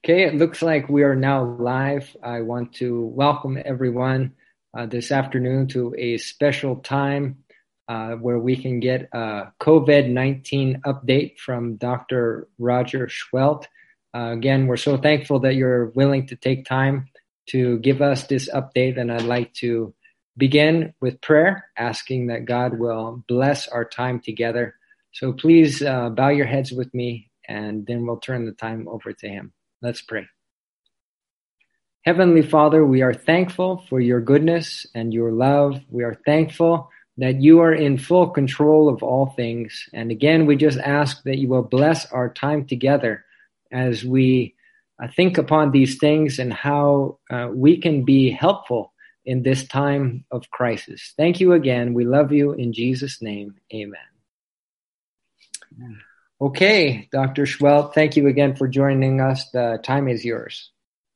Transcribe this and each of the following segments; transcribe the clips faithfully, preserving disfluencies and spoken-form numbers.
Okay, it looks like we are now live. I want to welcome everyone uh, this afternoon to a special time uh, where we can get a COVID nineteen update from Doctor Roger Schwelt. Uh, again, we're so thankful that you're willing to take time to give us this update, and I'd like to begin with prayer, asking that God will bless our time together. So please uh, bow your heads with me, and then we'll turn the time over to him. Let's pray. Heavenly Father, we are thankful for your goodness and your love. We are thankful that you are in full control of all things. And again, we just ask that you will bless our time together as we uh, think upon these things and how uh, we can be helpful in this time of crisis. Thank you again. We love you in Jesus' name. Amen. Amen. Okay, Doctor Schwelt, thank you again for joining us. The time is yours.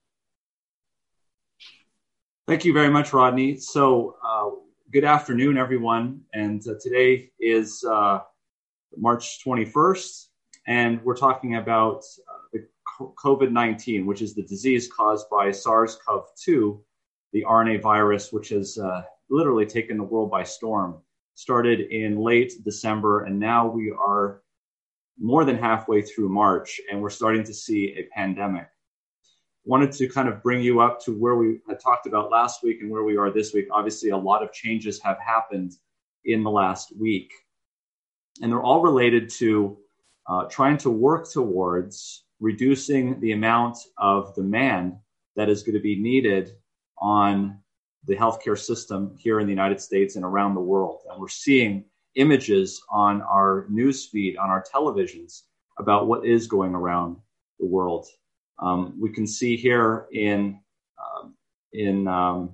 Thank you very much, Rodney. So, uh, good afternoon, everyone. And uh, today is uh, March twenty-first, and we're talking about uh, the COVID nineteen, which is the disease caused by SARS-C o V two, the R N A virus, which has uh, literally taken the world by storm. Started in late December, and now we are more than halfway through March, and we're starting to see a pandemic. Wanted to kind of bring you up to where we had talked about last week and where we are this week. Obviously, a lot of changes have happened in the last week, and they're all related to uh, trying to work towards reducing the amount of demand that is going to be needed on the healthcare system here in the United States and around the world. And we're seeing images on our news feed, on our televisions, about what is going around the world. Um, we can see here in um, in um,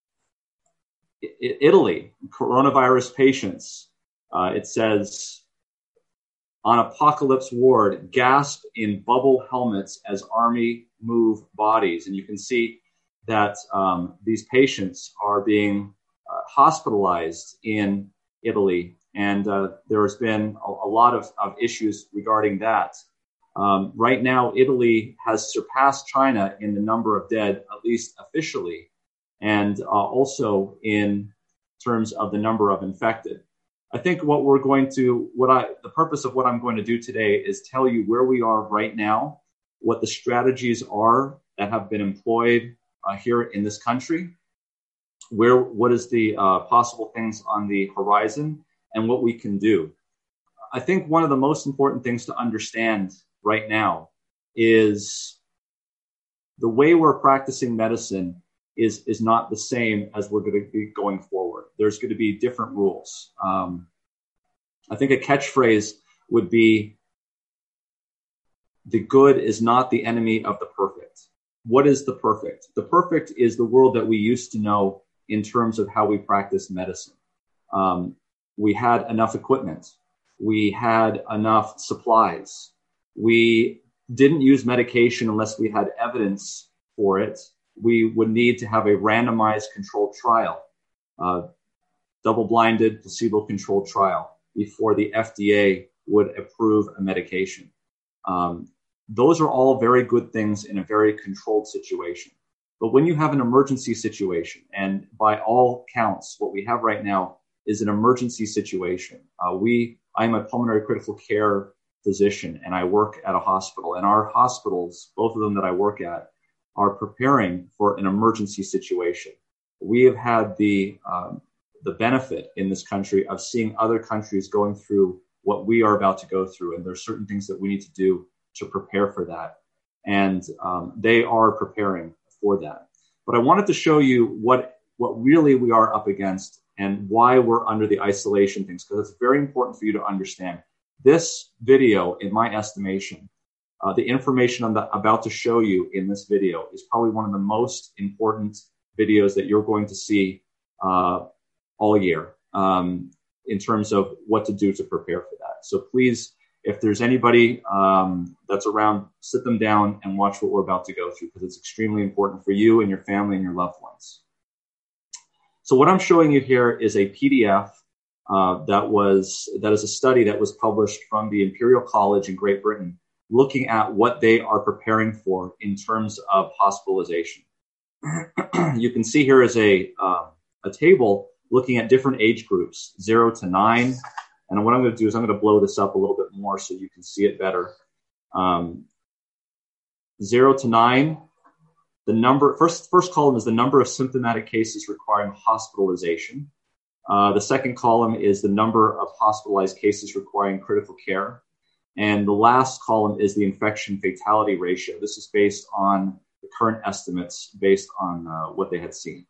I- Italy, coronavirus patients. Uh, it says, on apocalypse ward, gasp in bubble helmets as army move bodies. And you can see that um, these patients are being uh, hospitalized in Italy. And uh, there has been a, a lot of, of issues regarding that. Um, right now, Italy has surpassed China in the number of dead, at least officially, and uh, also in terms of the number of infected. I think what we're going to, what I, the purpose of what I'm going to do today is tell you where we are right now, what the strategies are that have been employed uh, here in this country, where, what is the uh, possible things on the horizon, and what we can do. I think one of the most important things to understand right now is the way we're practicing medicine is, is not the same as we're going to be going forward. There's going to be different rules. Um, I think a catchphrase would be, the good is not the enemy of the perfect. What is the perfect? The perfect is the world that we used to know in terms of how we practice medicine. Um, We had enough equipment. We had enough supplies. We didn't use medication unless we had evidence for it. We would need to have a randomized controlled trial, uh, double-blinded, placebo-controlled trial before the F D A would approve a medication. Um, those are all very good things in a very controlled situation. But when you have an emergency situation, and by all counts, what we have right now is an emergency situation. Uh, we, I'm a pulmonary critical care physician, and I work at a hospital. And our hospitals, both of them that I work at, are preparing for an emergency situation. We have had the um, the benefit in this country of seeing other countries going through what we are about to go through, and there's certain things that we need to do to prepare for that. And um, they are preparing for that. But I wanted to show you what what really we are up against and why we're under the isolation things, because it's very important for you to understand. This video, in my estimation, uh, the information I'm about to show you in this video is probably one of the most important videos that you're going to see uh, all year um, in terms of what to do to prepare for that. So please, if there's anybody um, that's around, sit them down and watch what we're about to go through, because it's extremely important for you and your family and your loved ones. So what I'm showing you here is a P D F uh, that was that is a study that was published from the Imperial College in Great Britain looking at what they are preparing for in terms of hospitalization. You can see here is a, uh, a table looking at different age groups, zero to nine. And what I'm going to do is I'm going to blow this up a little bit more so you can see it better. Um, zero to nine, the number, first, first column is the number of symptomatic cases requiring hospitalization. Uh, the second column is the number of hospitalized cases requiring critical care. And the last column is the infection fatality ratio. This is based on the current estimates based on uh, what they had seen.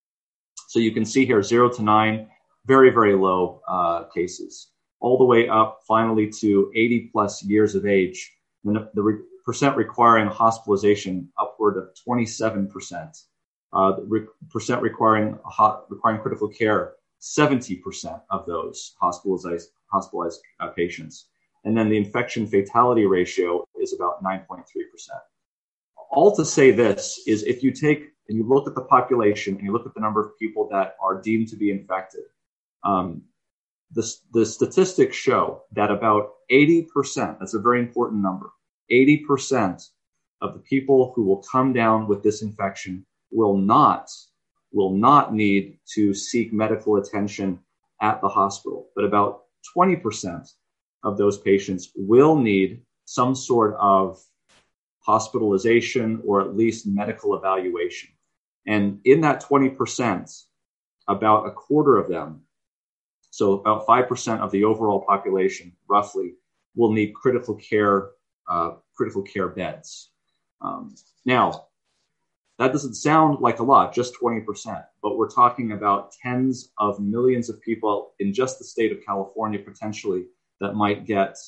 So you can see here, zero to nine, very, very low uh, cases, all the way up finally to eighty plus years of age. The, the re- percent requiring hospitalization upward of twenty-seven percent. Uh, the re- percent requiring ho- requiring critical care, seventy percent of those hospitalized, hospitalized uh, patients. And then the infection fatality ratio is about nine point three percent. All to say this is if you take and you look at the population and you look at the number of people that are deemed to be infected, um, the, the statistics show that about eighty percent, that's a very important number, eighty percent of the people who will come down with this infection will not, will not need to seek medical attention at the hospital. But about twenty percent of those patients will need some sort of hospitalization or at least medical evaluation. And in that twenty percent, about a quarter of them, so about five percent of the overall population, roughly, will need critical care, uh, critical care beds. Um, now, that doesn't sound like a lot, just twenty percent, but we're talking about tens of millions of people in just the state of California, potentially, that might get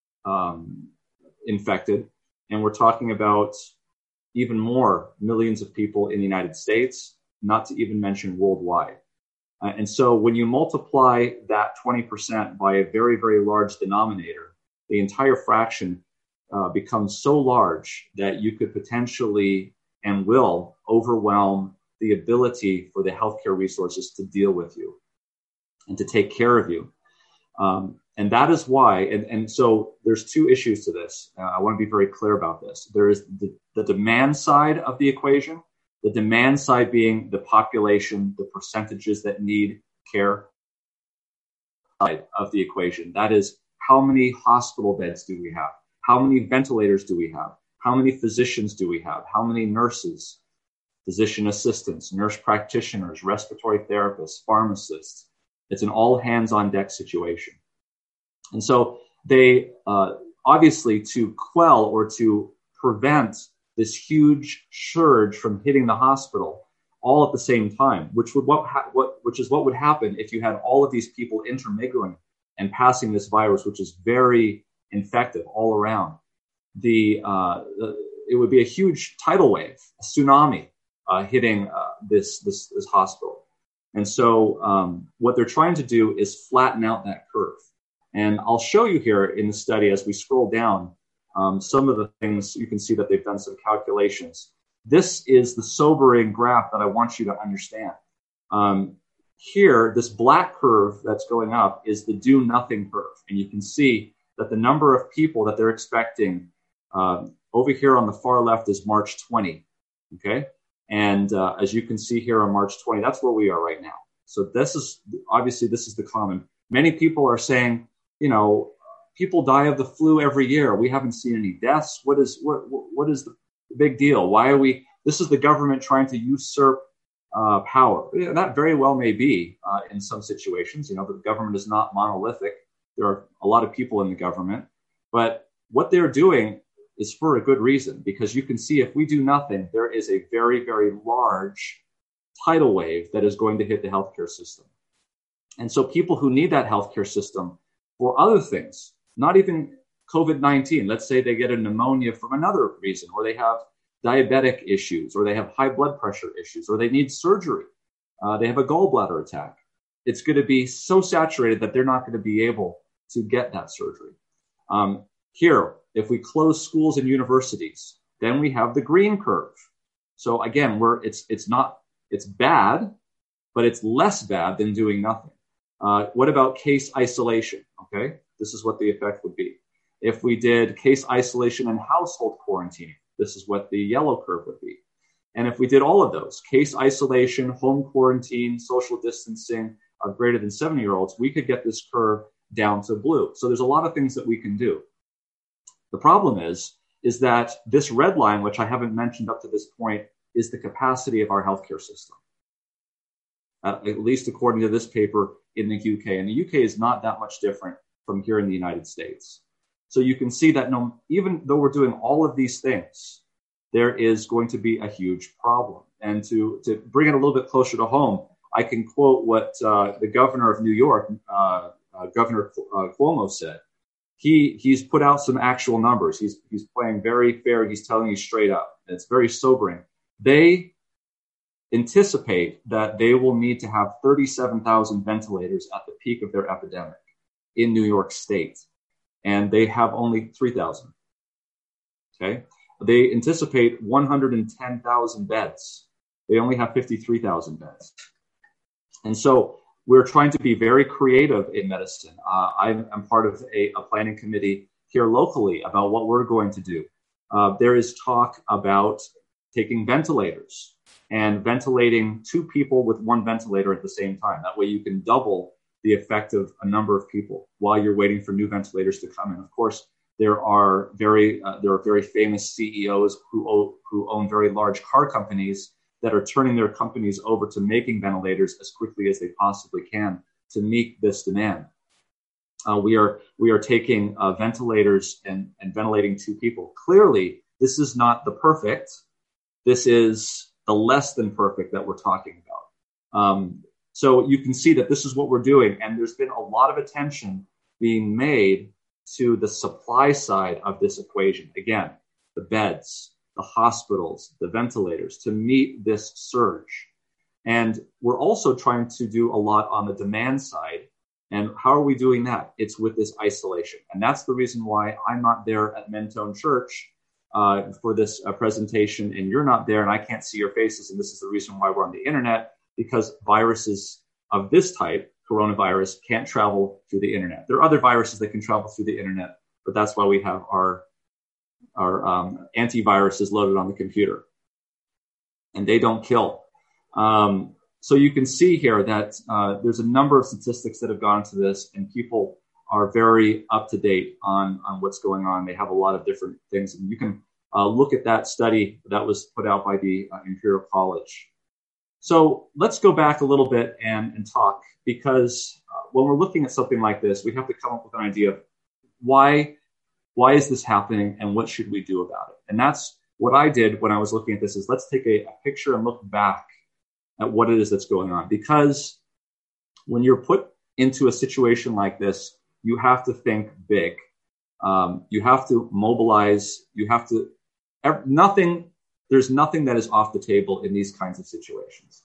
um, infected. And we're talking about even more millions of people in the United States, not to even mention worldwide. Uh, and so when you multiply that twenty percent by a very, very large denominator, the entire fraction uh, becomes so large that you could potentially and will overwhelm the ability for the healthcare resources to deal with you and to take care of you. Um, and that is why, and, and so there's two issues to this. Uh, I want to be very clear about this. There is the, the demand side of the equation, the demand side being the population, the percentages that need care side of the equation. That is, how many hospital beds do we have? How many ventilators do we have? How many physicians do we have? How many nurses, physician assistants, nurse practitioners, respiratory therapists, pharmacists? It's an all hands on deck situation. And so they uh, obviously to quell or to prevent this huge surge from hitting the hospital all at the same time, which would what, ha- what which is what would happen if you had all of these people intermingling and passing this virus, which is very infective all around. The, uh, the it would be a huge tidal wave, a tsunami uh, hitting uh, this this this hospital. And so um, what they're trying to do is flatten out that curve. And I'll show you here in the study as we scroll down um, some of the things. You can see that they've done some calculations. This is the sobering graph that I want you to understand. Um, here, this black curve that's going up is the do nothing curve. And you can see that the number of people that they're expecting um, over here on the far left is March twentieth. Okay. And uh, as you can see here on March twentieth, that's where we are right now. So this is, obviously, this is the common. Many people are saying, you know, people die of the flu every year. We haven't seen any deaths. What is what what is the big deal? Why are we, this is the government trying to usurp uh, power. Yeah, that very well may be uh, in some situations. You know, the government is not monolithic. There are a lot of people in the government. But what they're doing is for a good reason, because you can see if we do nothing, there is a very, very large tidal wave that is going to hit the healthcare system. And so people who need that healthcare system for other things, not even COVID nineteen, let's say they get a pneumonia from another reason, or they have diabetic issues, or they have high blood pressure issues, or they need surgery, uh, they have a gallbladder attack. It's going to be so saturated that they're not going to be able to get that surgery. Um, here, if we close schools and universities, then we have the green curve. So again, we're it's it's not it's bad, but it's less bad than doing nothing. Uh, what about case isolation? Okay, this is what the effect would be. If we did case isolation and household quarantine, this is what the yellow curve would be. And if we did all of those, case isolation, home quarantine, social distancing of greater than seventy-year-olds, we could get this curve down to blue. So there's a lot of things that we can do. The problem is, is that this red line, which I haven't mentioned up to this point, is the capacity of our healthcare system, uh, at least according to this paper in the U K. And the U K is not that much different from here in the United States. So you can see that no, even though we're doing all of these things, there is going to be a huge problem. And to, to bring it a little bit closer to home, I can quote what uh, the governor of New York, uh, uh, Governor uh, Cuomo said. He he's put out some actual numbers. He's he's playing very fair. He's telling you straight up. And it's very sobering. They anticipate that they will need to have thirty-seven thousand ventilators at the peak of their epidemic in New York State, and they have only three thousand. Okay, they anticipate one hundred ten thousand beds. They only have fifty-three thousand beds, and so we're trying to be very creative in medicine. Uh, I'm, I'm part of a, a planning committee here locally about what we're going to do. Uh, there is talk about taking ventilators and ventilating two people with one ventilator at the same time. That way you can double the effect of a number of people while you're waiting for new ventilators to come in. Of course, there are very uh, there are very famous C E Os who o- who own very large car companies that are turning their companies over to making ventilators as quickly as they possibly can to meet this demand. Uh, we are we are taking uh, ventilators and, and ventilating two people. Clearly, this is not the perfect. This is the less than perfect that we're talking about. Um, so you can see that this is what we're doing, and there's been a lot of attention being made to the supply side of this equation. Again, the beds, the hospitals, the ventilators to meet this surge. And we're also trying to do a lot on the demand side. And how are we doing that? It's with this isolation. And that's the reason why I'm not there at Mentone Church uh, for this uh, presentation, and you're not there, and I can't see your faces. And this is the reason why we're on the internet, because viruses of this type, coronavirus, can't travel through the internet. There are other viruses that can travel through the internet, but that's why we have our Our um, antivirus is loaded on the computer, and they don't kill. Um, so you can see here that uh, there's a number of statistics that have gone into this, and people are very up to date on, on what's going on. They have a lot of different things, and you can uh, look at that study that was put out by the uh, Imperial College. So let's go back a little bit and, and talk, because uh, when we're looking at something like this, we have to come up with an idea of why Why is this happening, and what should we do about it? And that's what I did when I was looking at this, is let's take a, a picture and look back at what it is that's going on. Because when you're put into a situation like this, you have to think big. Um, you have to mobilize. You have to, nothing, there's nothing that is off the table in these kinds of situations.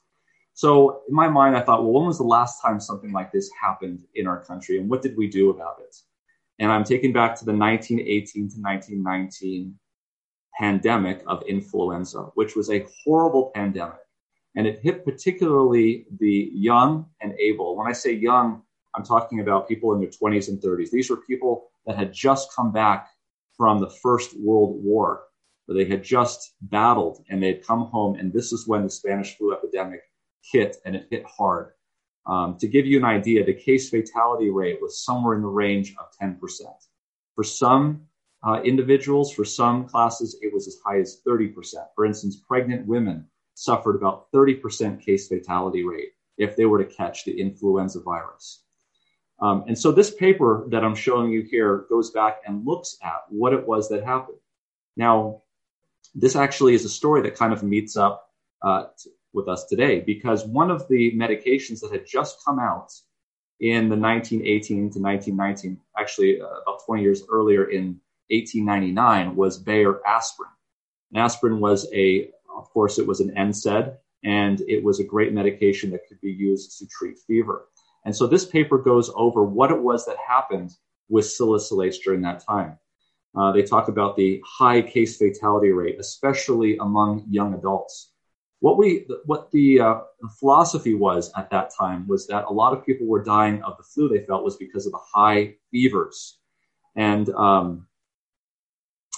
So in my mind, I thought, well, when was the last time something like this happened in our country, and what did we do about it? And I'm taking back to the nineteen eighteen to nineteen nineteen pandemic of influenza, which was a horrible pandemic. And it hit particularly the young and able. When I say young, I'm talking about people in their twenties and thirties. These were people that had just come back from the First World War, where they had just battled and they had come home. And this is when the Spanish flu epidemic hit, and it hit hard. Um, to give you an idea, the case fatality rate was somewhere in the range of ten percent. For some uh, individuals, for some classes, it was as high as thirty percent. For instance, pregnant women suffered about thirty percent case fatality rate if they were to catch the influenza virus. Um, and so this paper that I'm showing you here goes back and looks at what it was that happened. Now, this actually is a story that kind of meets up uh, t- with us today, because one of the medications that had just come out in the nineteen eighteen to nineteen nineteen, actually uh, about twenty years earlier in eighteen ninety-nine, was Bayer aspirin. And aspirin was a, of course, it was an N SAID, and it was a great medication that could be used to treat fever. And so this paper goes over what it was that happened with salicylates during that time. Uh, they talk about the high case fatality rate, especially among young adults. What we, what the, uh, the philosophy was at that time was that a lot of people were dying of the flu they felt was because of the high fevers. And um,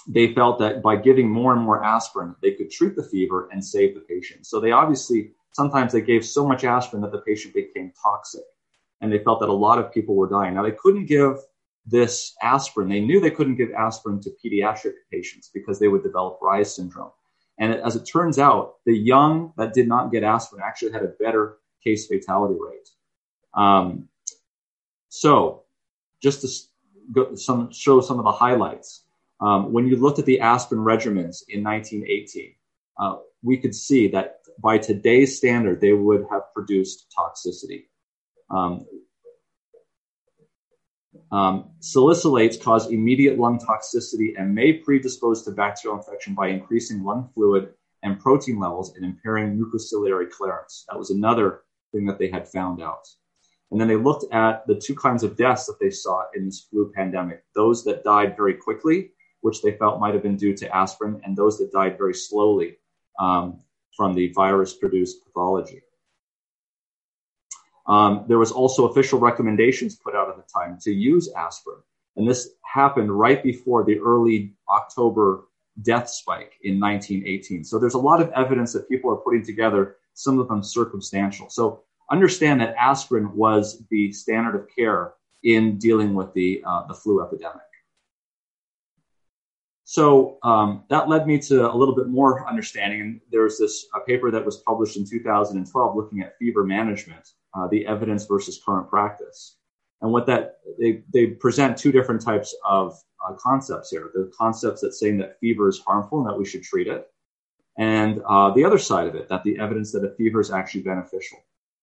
they felt that by giving more and more aspirin, they could treat the fever and save the patient. So they obviously, sometimes they gave so much aspirin that the patient became toxic, and they felt that a lot of people were dying. Now, they couldn't give this aspirin. They knew they couldn't give aspirin to pediatric patients because they would develop Reye's syndrome. And as it turns out, the young that did not get aspirin actually had a better case fatality rate. Um, so just to go, some, show some of the highlights. Um, when you looked at the aspirin regimens in nineteen eighteen, uh, we could see that by today's standard, they would have produced toxicity. Um, um, salicylates cause immediate lung toxicity and may predispose to bacterial infection by increasing lung fluid and protein levels and impairing mucociliary clearance. That was another thing that they had found out. And then they looked at the two kinds of deaths that they saw in this flu pandemic, those that died very quickly, which they felt might have been due to aspirin, and those that died very slowly um, from the virus-produced pathology. Um, there was also official recommendations put out at the time to use aspirin. And this happened right before the early October death spike in nineteen eighteen. So there's a lot of evidence that people are putting together, some of them circumstantial. So understand that aspirin was the standard of care in dealing with the, uh, the flu epidemic. So um, that led me to a little bit more understanding. And there was this a paper that was published in two thousand twelve looking at fever management, uh, the evidence versus current practice. And what that, they, they present two different types of uh, concepts here. The concepts that saying that fever is harmful and that we should treat it. And uh, the other side of it, that the evidence that a fever is actually beneficial.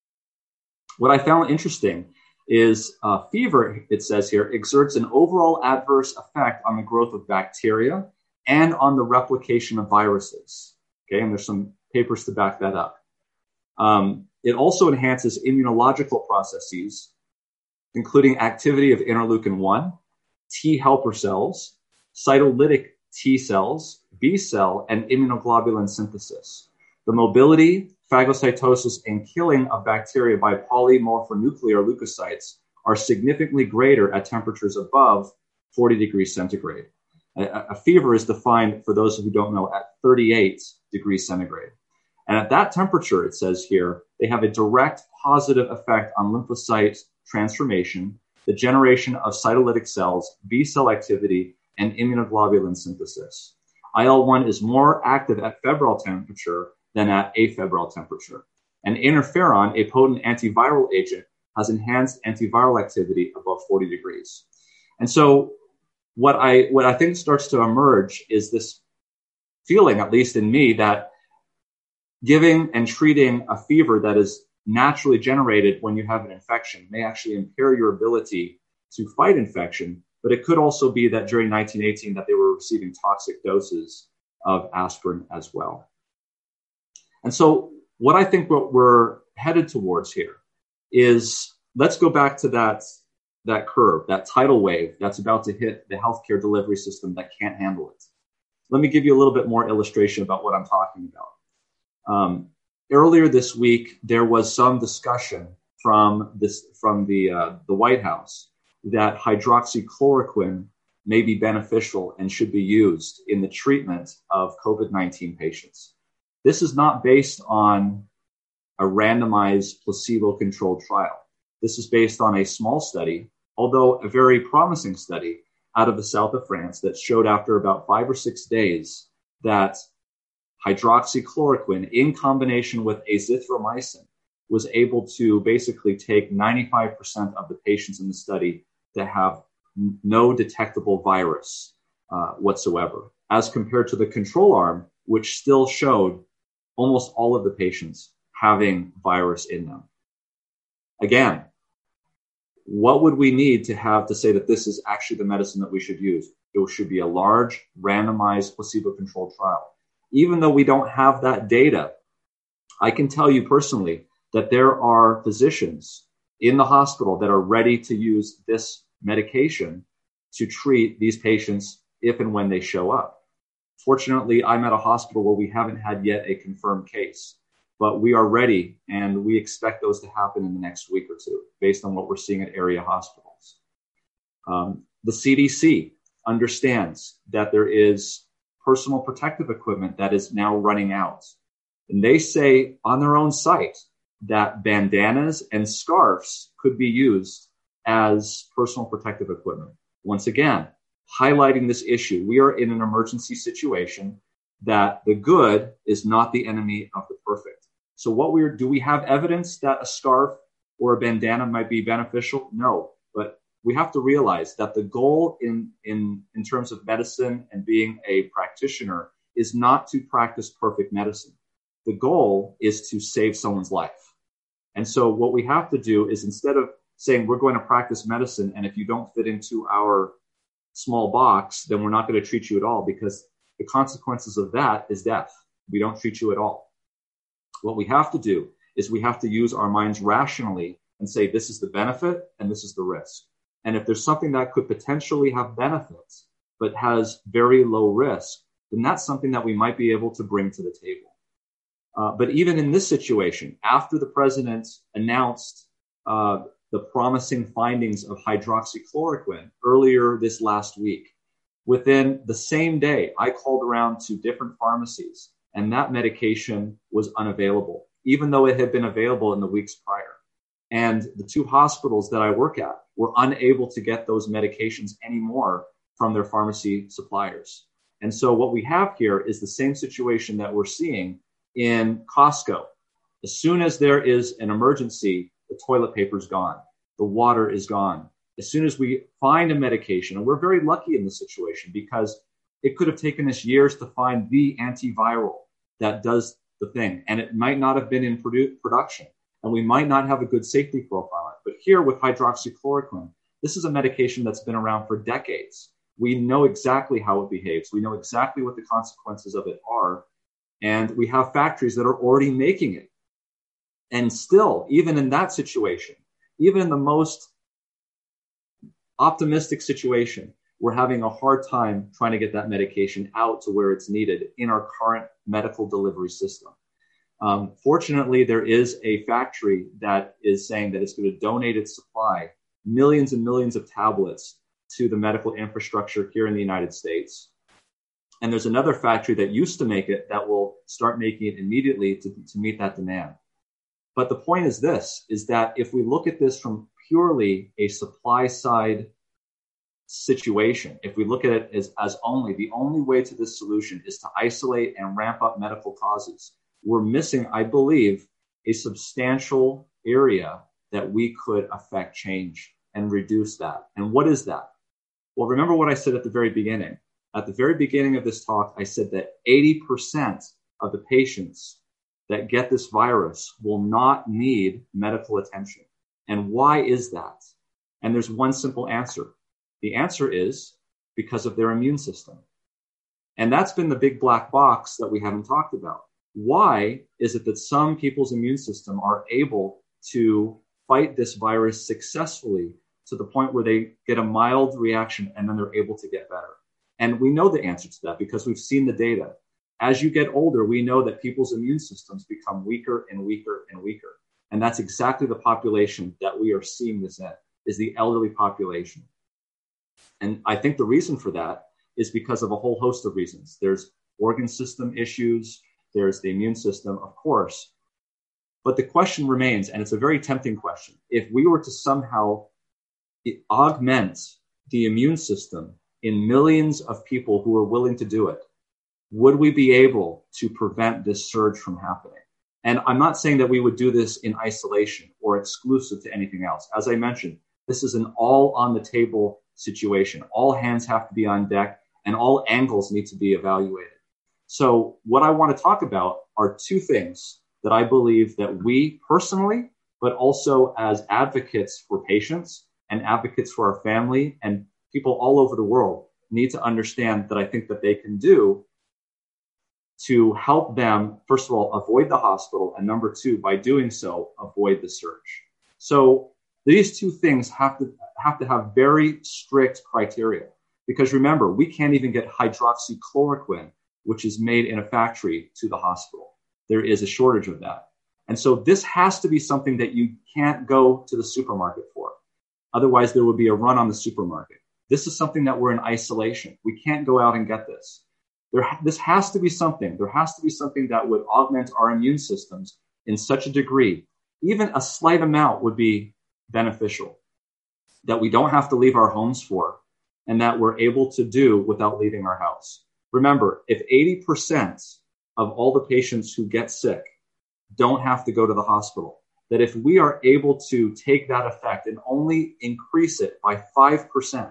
What I found interesting is uh, fever, it says here, exerts an overall adverse effect on the growth of bacteria and on the replication of viruses. Okay, and there's some papers to back that up. Um, it also enhances immunological processes, including activity of interleukin one, T helper cells, cytolytic T cells, B cell, and immunoglobulin synthesis. The mobility, phagocytosis, and killing of bacteria by polymorphonuclear leukocytes are significantly greater at temperatures above forty degrees centigrade. A, a fever is defined, for those who don't know, at thirty-eight degrees centigrade. And at that temperature, it says here, they have a direct positive effect on lymphocyte transformation, the generation of cytolytic cells, B cell activity, and immunoglobulin synthesis. I L one is more active at febrile temperature than at afebrile temperature. And interferon, a potent antiviral agent, has enhanced antiviral activity above forty degrees. And so what I what I think starts to emerge is this feeling, at least in me, that giving and treating a fever that is naturally generated when you have an infection may actually impair your ability to fight infection, but it could also be that during nineteen eighteen that they were receiving toxic doses of aspirin as well. And so what I think what we're headed towards here is, let's go back to that, that curve, that tidal wave that's about to hit the healthcare delivery system that can't handle it. Let me give you a little bit more illustration about what I'm talking about. Um, earlier this week, there was some discussion from this, from the, uh, the White House that hydroxychloroquine may be beneficial and should be used in the treatment of COVID nineteen patients. This is not based on a randomized placebo-controlled trial. This is based on a small study, although a very promising study out of the south of France that showed after about five or six days that hydroxychloroquine in combination with azithromycin was able to basically take ninety-five percent of the patients in the study that have no detectable virus uh, whatsoever, as compared to the control arm, which still showed almost all of the patients having virus in them. Again, what would we need to have to say that this is actually the medicine that we should use? It should be a large, randomized, placebo-controlled trial. Even though we don't have that data, I can tell you personally that there are physicians in the hospital that are ready to use this medication to treat these patients if and when they show up. Fortunately, I'm at a hospital where we haven't had yet a confirmed case, but we are ready, and we expect those to happen in the next week or two based on what we're seeing at area hospitals. Um, the C D C understands that there is personal protective equipment that is now running out. And they say on their own site that bandanas and scarves could be used as personal protective equipment. Once again, highlighting this issue. We are in an emergency situation that the good is not the enemy of the perfect. So what we're, do we have evidence that a scarf or a bandana might be beneficial? No, but we have to realize that the goal in, in, in terms of medicine and being a practitioner is not to practice perfect medicine. The goal is to save someone's life. And so what we have to do is, instead of saying we're going to practice medicine, and if you don't fit into our small box, then we're not going to treat you at all, because the consequences of that is death. We don't treat you at all. What we have to do is we have to use our minds rationally and say, this is the benefit and this is the risk. And if there's something that could potentially have benefits, but has very low risk, then that's something that we might be able to bring to the table. Uh, but even in this situation, after the president announced uh, the promising findings of hydroxychloroquine earlier this last week, within the same day, I called around to different pharmacies, and that medication was unavailable, even though it had been available in the weeks prior. And the two hospitals that I work at were unable to get those medications anymore from their pharmacy suppliers. And so what we have here is the same situation that we're seeing in Costco. As soon as there is an emergency, the toilet paper is gone. The water is gone. As soon as we find a medication, and we're very lucky in this situation because it could have taken us years to find the antiviral that does the thing. And it might not have been in produ- production. And we might not have a good safety profile. But here with hydroxychloroquine, this is a medication that's been around for decades. We know exactly how it behaves. We know exactly what the consequences of it are. And we have factories that are already making it. And still, even in that situation, even in the most optimistic situation, we're having a hard time trying to get that medication out to where it's needed in our current medical delivery system. Um, fortunately, there is a factory that is saying that it's going to donate its supply, millions and millions of tablets, to the medical infrastructure here in the United States. And there's another factory that used to make it that will start making it immediately to, to meet that demand. But the point is this, is that if we look at this from purely a supply side situation, if we look at it as, as only, the only way to this solution is to isolate and ramp up medical causes, we're missing, I believe, a substantial area that we could affect change and reduce that. And what is that? Well, remember what I said at the very beginning. At the very beginning of this talk, I said that eighty percent of the patients that get this virus will not need medical attention. And why is that? And there's one simple answer. The answer is because of their immune system. And that's been the big black box that we haven't talked about. Why is it that some people's immune system are able to fight this virus successfully to the point where they get a mild reaction and then they're able to get better? And we know the answer to that because we've seen the data. As you get older, we know that people's immune systems become weaker and weaker and weaker. And that's exactly the population that we are seeing this in, is the elderly population. And I think the reason for that is because of a whole host of reasons. There's organ system issues. There's the immune system, of course. But the question remains, and it's a very tempting question. If we were to somehow augment the immune system in millions of people who are willing to do it, would we be able to prevent this surge from happening? And I'm not saying that we would do this in isolation or exclusive to anything else. As I mentioned, this is an all on the table situation. All hands have to be on deck and all angles need to be evaluated. So what I want to talk about are two things that I believe that we personally, but also as advocates for patients and advocates for our family and people all over the world need to understand that I think that they can do to help them, first of all, avoid the hospital, and number two, by doing so, avoid the surge. So these two things have to have to have very strict criteria, because remember, we can't even get hydroxychloroquine, which is made in a factory, to the hospital. There is a shortage of that. And so this has to be something that you can't go to the supermarket for. Otherwise, there would be a run on the supermarket. This is something that we're in isolation. We can't go out and get this. There, this has to be something. There has to be something that would augment our immune systems in such a degree. Even a slight amount would be beneficial, that we don't have to leave our homes for, and that we're able to do without leaving our house. Remember, if eighty percent of all the patients who get sick don't have to go to the hospital, that if we are able to take that effect and only increase it by five percent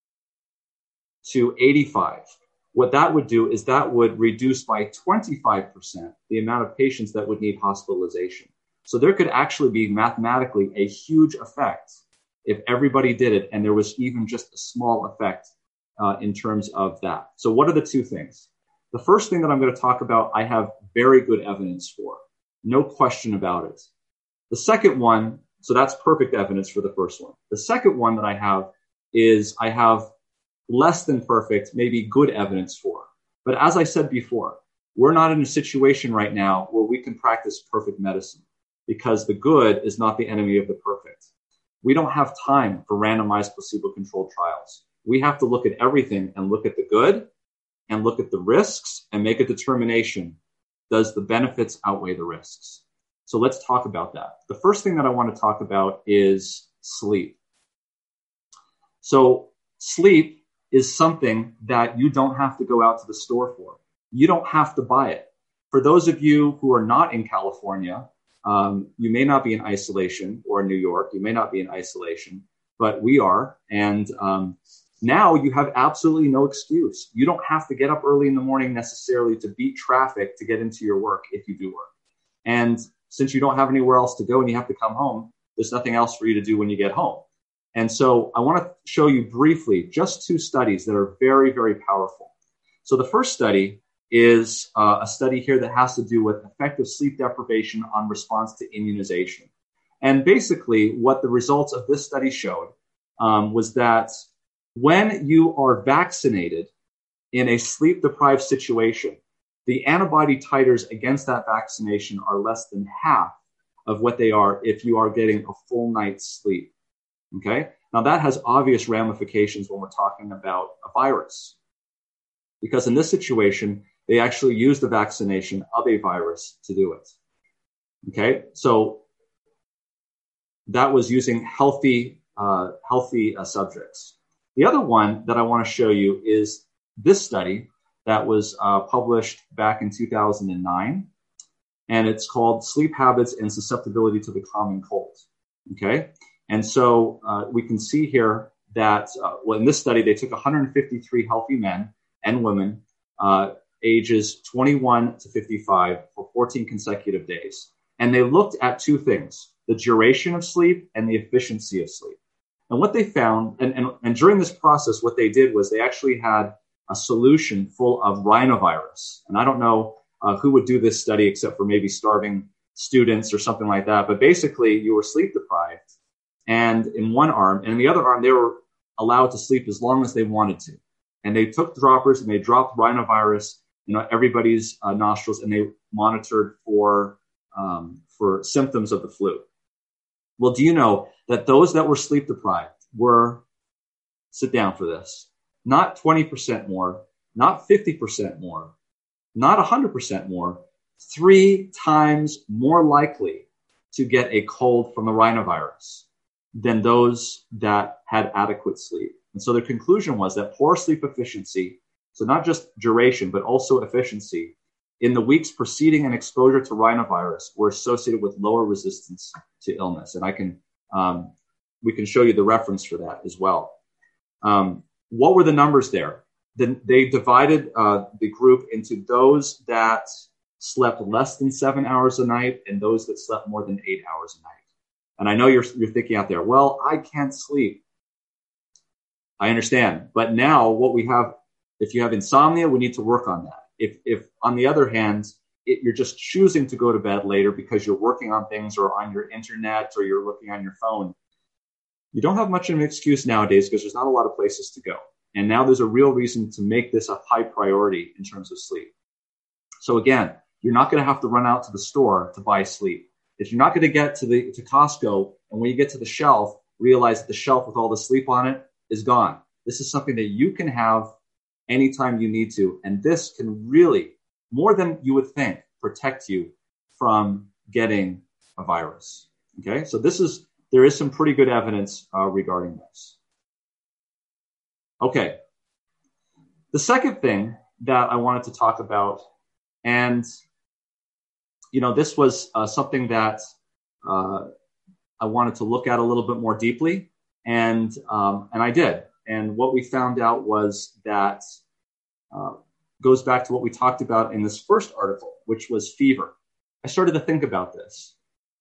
to eighty-five, what that would do is that would reduce by twenty-five percent the amount of patients that would need hospitalization. So there could actually be mathematically a huge effect if everybody did it, and there was even just a small effect uh, in terms of that. So what are the two things? The first thing that I'm going to talk about, I have very good evidence for. No question about it. The second one, so that's perfect evidence for the first one. The second one that I have is I have less than perfect, maybe good evidence for. But as I said before, we're not in a situation right now where we can practice perfect medicine, because the good is not the enemy of the perfect. We don't have time for randomized placebo-controlled trials. We have to look at everything and look at the good and look at the risks and make a determination. Does the benefits outweigh the risks? So let's talk about that. The first thing that I want to talk about is sleep. So sleep is something that you don't have to go out to the store for. You don't have to buy it. For those of you who are not in California, um, you may not be in isolation, or in New York, you may not be in isolation, but we are. And um, now you have absolutely no excuse. You don't have to get up early in the morning necessarily to beat traffic to get into your work if you do work. And since you don't have anywhere else to go and you have to come home, there's nothing else for you to do when you get home. And so I want to show you briefly just two studies that are very, very powerful. So the first study is uh, a study here that has to do with effective sleep deprivation on response to immunization. And basically what the results of this study showed um, was that when you are vaccinated in a sleep-deprived situation, the antibody titers against that vaccination are less than half of what they are if you are getting a full night's sleep. Okay? Now that has obvious ramifications when we're talking about a virus, because in this situation, they actually use the vaccination of a virus to do it. Okay? So that was using healthy, uh, healthy uh, subjects. The other one that I want to show you is this study that was uh, published back in two thousand nine, and it's called Sleep Habits and Susceptibility to the Common Cold. Okay? And so uh, we can see here that, uh, well, in this study, they took one hundred fifty-three healthy men and women, uh, ages twenty-one to fifty-five, for fourteen consecutive days. And they looked at two things, the duration of sleep and the efficiency of sleep. And what they found, and, and, and during this process, what they did was they actually had a solution full of rhinovirus. And I don't know uh, who would do this study except for maybe starving students or something like that. But basically, you were sleep deprived. And in one arm, and in the other arm, they were allowed to sleep as long as they wanted to. And they took droppers and they dropped rhinovirus, you know, everybody's uh, nostrils, and they monitored for um, for symptoms of the flu. Well, do you know that those that were sleep deprived were, sit down for this, not twenty percent more, not fifty percent more, not one hundred percent more, three times more likely to get a cold from the rhinovirus than those that had adequate sleep. And so the conclusion was that poor sleep efficiency, so not just duration, but also efficiency, in the weeks preceding an exposure to rhinovirus were associated with lower resistance to illness. And I can, um, we can show you the reference for that as well. Um, what were the numbers there? Then they divided uh, the group into those that slept less than seven hours a night and those that slept more than eight hours a night. And I know you're, you're thinking out there, well, I can't sleep. I understand. But now what we have, if you have insomnia, we need to work on that. If, if on the other hand, it, you're just choosing to go to bed later because you're working on things or on your internet or you're looking on your phone, you don't have much of an excuse nowadays because there's not a lot of places to go. And now there's a real reason to make this a high priority in terms of sleep. So again, you're not going to have to run out to the store to buy sleep. If you're not going to get to the to Costco, and when you get to the shelf, realize that the shelf with all the sleep on it is gone. This is something that you can have anytime you need to. And this can really, more than you would think, protect you from getting a virus. Okay, so this is, there is some pretty good evidence uh, regarding this. Okay, the second thing that I wanted to talk about, and you know, this was uh, something that uh, I wanted to look at a little bit more deeply, and um, and I did. And what we found out was that uh, goes back to what we talked about in this first article, which was fever. I started to think about this.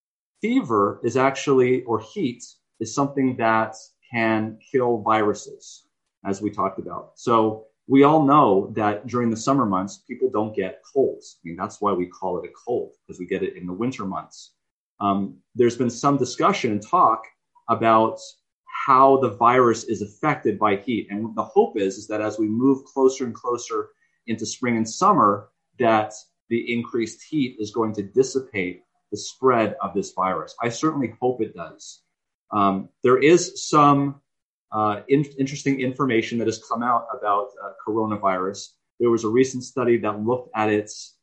Fever is actually, or heat, is something that can kill viruses, as we talked about. So we all know that during the summer months, people don't get colds. I mean, that's why we call it a cold, because we get it in the winter months. Um, there's been some discussion and talk about how the virus is affected by heat. And the hope is, is that as we move closer and closer into spring and summer, that the increased heat is going to dissipate the spread of this virus. I certainly hope it does. Um, there is some uh, in- interesting information that has come out about uh, coronavirus. There was a recent study that looked at its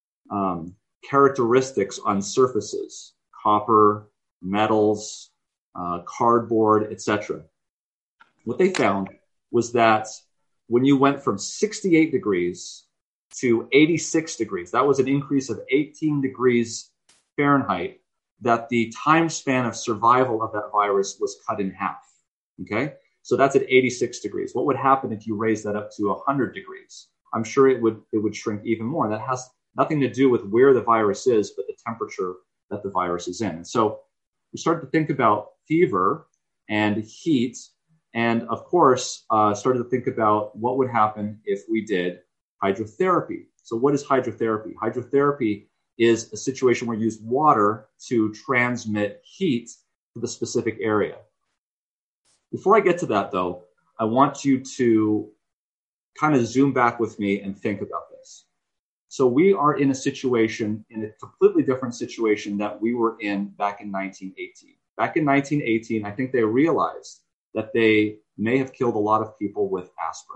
um, characteristics on surfaces, copper, metals, uh, cardboard, et cetera. What they found was that when you went from sixty-eight degrees to eighty-six degrees, that was an increase of eighteen degrees Fahrenheit, that the time span of survival of that virus was cut in half. Okay, so that's at eighty-six degrees. What would happen if you raise that up to one hundred degrees? I'm sure it would it would shrink even more. That has nothing to do with where the virus is, but the temperature that the virus is in. And so we started to think about fever and heat, and of course, uh, started to think about what would happen if we did hydrotherapy. So what is hydrotherapy? Hydrotherapy is a situation where you use water to transmit heat to the specific area. Before I get to that, though, I want you to kind of zoom back with me and think about this. So we are in a situation, in a completely different situation that we were in back in nineteen eighteen. Back in nineteen eighteen, I think they realized that they may have killed a lot of people with aspirin.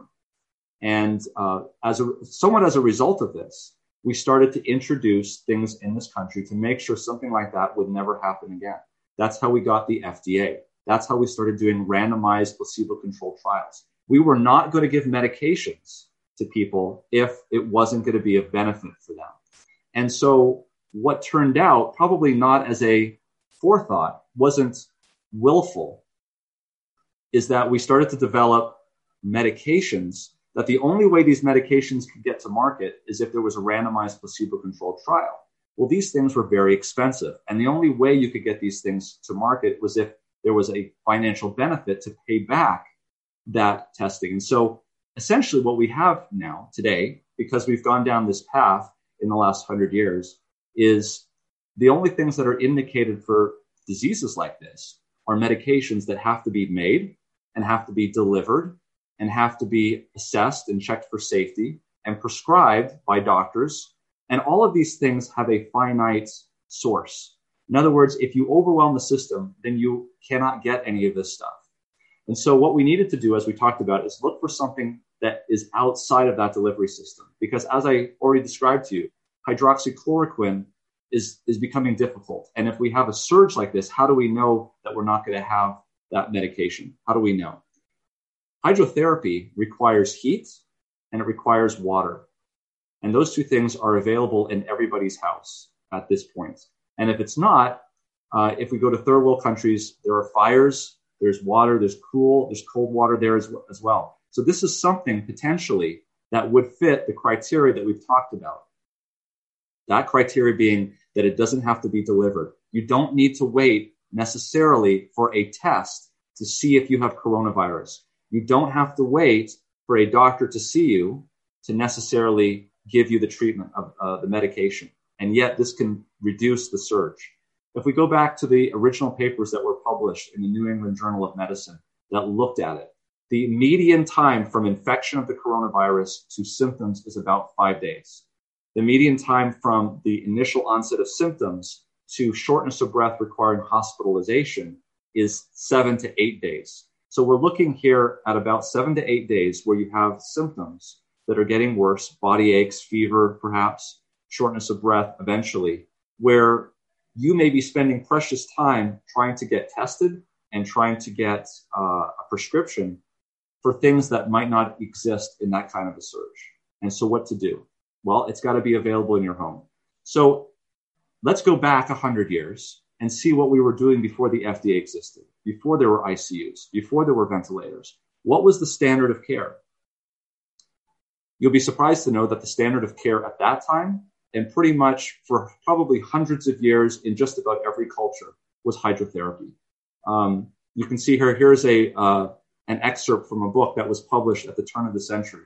And uh, as a, somewhat as a result of this, we started to introduce things in this country to make sure something like that would never happen again. That's how we got the F D A. That's how we started doing randomized placebo-controlled trials. We were not going to give medications to people if it wasn't going to be of benefit for them. And so what turned out, probably not as a forethought, wasn't willful, is that we started to develop medications that the only way these medications could get to market is if there was a randomized placebo-controlled trial. Well, these things were very expensive. And the only way you could get these things to market was if there was a financial benefit to pay back that testing. And so essentially what we have now today, because we've gone down this path in the last hundred years, is the only things that are indicated for diseases like this are medications that have to be made and have to be delivered and have to be assessed and checked for safety and prescribed by doctors. And all of these things have a finite source. In other words, if you overwhelm the system, then you cannot get any of this stuff. And so what we needed to do, as we talked about, is look for something that is outside of that delivery system. Because as I already described to you, hydroxychloroquine is, is becoming difficult. And if we have a surge like this, how do we know that we're not going to have that medication? How do we know? Hydrotherapy requires heat and it requires water. And those two things are available in everybody's house at this point. And if it's not, uh, if we go to third world countries, there are fires, there's water, there's cool, there's cold water there as, as well. So this is something potentially that would fit the criteria that we've talked about. That criteria being that it doesn't have to be delivered. You don't need to wait necessarily for a test to see if you have coronavirus. You don't have to wait for a doctor to see you to necessarily give you the treatment of uh, the medication. And yet this can reduce the surge. If we go back to the original papers that were published in the New England Journal of Medicine that looked at it, the median time from infection of the coronavirus to symptoms is about five days. The median time from the initial onset of symptoms to shortness of breath requiring hospitalization is seven to eight days. So we're looking here at about seven to eight days where you have symptoms that are getting worse, body aches, fever, perhaps, shortness of breath eventually, where you may be spending precious time trying to get tested and trying to get uh, a prescription for things that might not exist in that kind of a surge. And so what to do? Well, it's got to be available in your home. So let's go back one hundred years and see what we were doing before the F D A existed, before there were I C Us, before there were ventilators. What was the standard of care? You'll be surprised to know that the standard of care at that time, and pretty much for probably hundreds of years in just about every culture, was hydrotherapy. Um, you can see here, here's a uh, an excerpt from a book that was published at the turn of the century.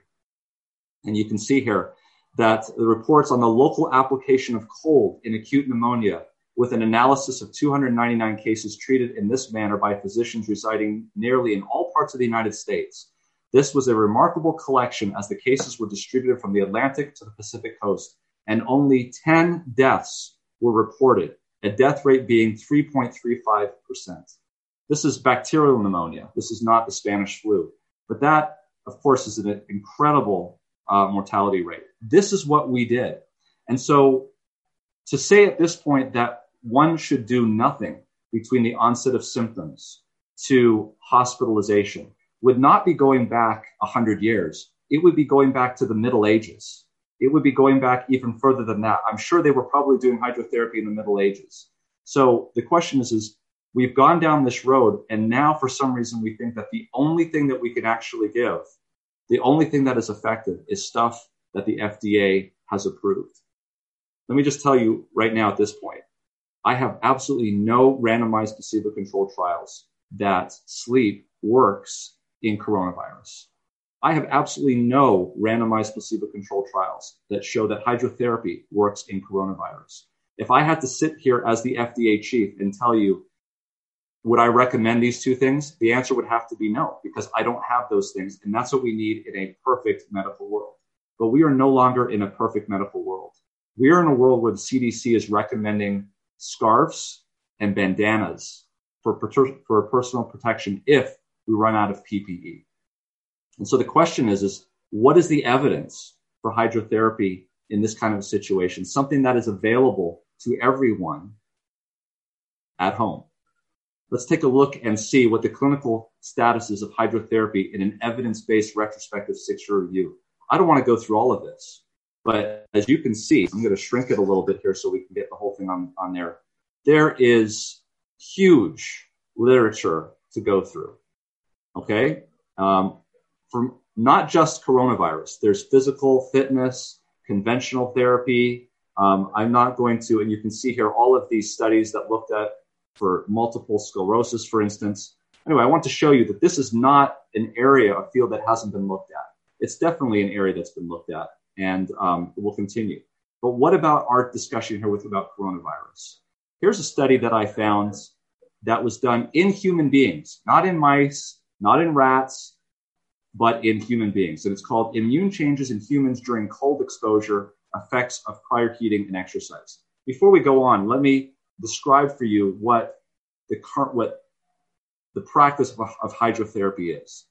And you can see here that the reports on the local application of cold in acute pneumonia with an analysis of two hundred ninety-nine cases treated in this manner by physicians residing nearly in all parts of the United States. This was a remarkable collection as the cases were distributed from the Atlantic to the Pacific coast, and only ten deaths were reported, a death rate being three point three five percent. This is bacterial pneumonia. This is not the Spanish flu. But that, of course, is an incredible uh, mortality rate. This is what we did. And so to say at this point that one should do nothing between the onset of symptoms to hospitalization would not be going back one hundred years. It would be going back to the Middle Ages. It would be going back even further than that. I'm sure they were probably doing hydrotherapy in the Middle Ages. So the question is, is we've gone down this road, and now for some reason we think that the only thing that we can actually give, the only thing that is effective is stuff that the F D A has approved. Let me just tell you right now at this point, I have absolutely no randomized placebo-controlled trials that sleep works in coronavirus. I have absolutely no randomized placebo-controlled trials that show that hydrotherapy works in coronavirus. If I had to sit here as the F D A chief and tell you, would I recommend these two things? The answer would have to be no, because I don't have those things. And that's what we need in a perfect medical world. But we are no longer in a perfect medical world. We are in a world where the C D C is recommending scarves and bandanas for, for personal protection if we run out of P P E. And so the question is, is what is the evidence for hydrotherapy in this kind of situation? Something that is available to everyone at home. Let's take a look and see what the clinical status is of hydrotherapy in an evidence-based retrospective six-year review. I don't want to go through all of this, but as you can see, I'm going to shrink it a little bit here so we can get the whole thing on, on there. There is huge literature to go through, okay? Um, from not just coronavirus, there's physical fitness, conventional therapy. Um, I'm not going to, and you can see here all of these studies that looked at for multiple sclerosis, for instance. Anyway, I want to show you that this is not an area, a field that hasn't been looked at. It's definitely an area that's been looked at, and um, it will continue. But what about our discussion here with about coronavirus? Here's a study that I found that was done in human beings, not in mice, not in rats, but in human beings. And it's called Immune Changes in Humans During Cold Exposure, Effects of Prior Heating and Exercise. Before we go on, let me describe for you what the current, what the practice of, of hydrotherapy is.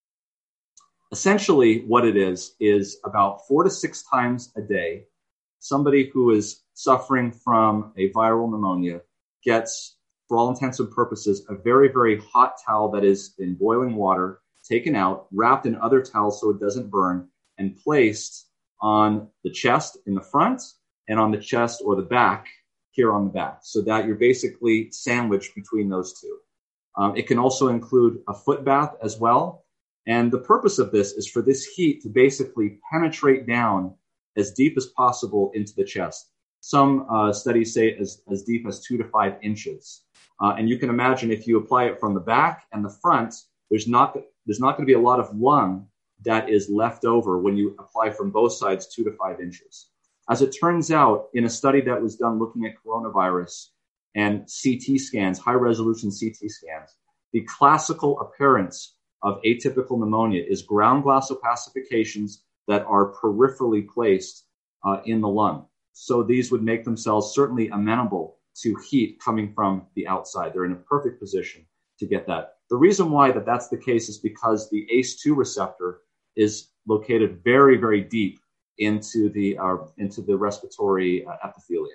Essentially, what it is, is about four to six times a day, somebody who is suffering from a viral pneumonia gets, for all intents and purposes, a very, very hot towel that is in boiling water, taken out, wrapped in other towels so it doesn't burn, and placed on the chest in the front and on the chest or the back here on the back, so that you're basically sandwiched between those two. Um, it can also include a foot bath as well. And the purpose of this is for this heat to basically penetrate down as deep as possible into the chest. Some uh, studies say as, as deep as two to five inches. Uh, and you can imagine if you apply it from the back and the front, there's not, there's not going to be a lot of lung that is left over when you apply from both sides two to five inches. As it turns out, in a study that was done looking at coronavirus and C T scans, high-resolution C T scans, the classical appearance of atypical pneumonia is ground glass opacifications that are peripherally placed uh, in the lung. So these would make themselves certainly amenable to heat coming from the outside. They're in a perfect position. to get that. The reason why that that's the case is because the A C E two receptor is located very, very deep into the uh, into the respiratory uh, epithelium.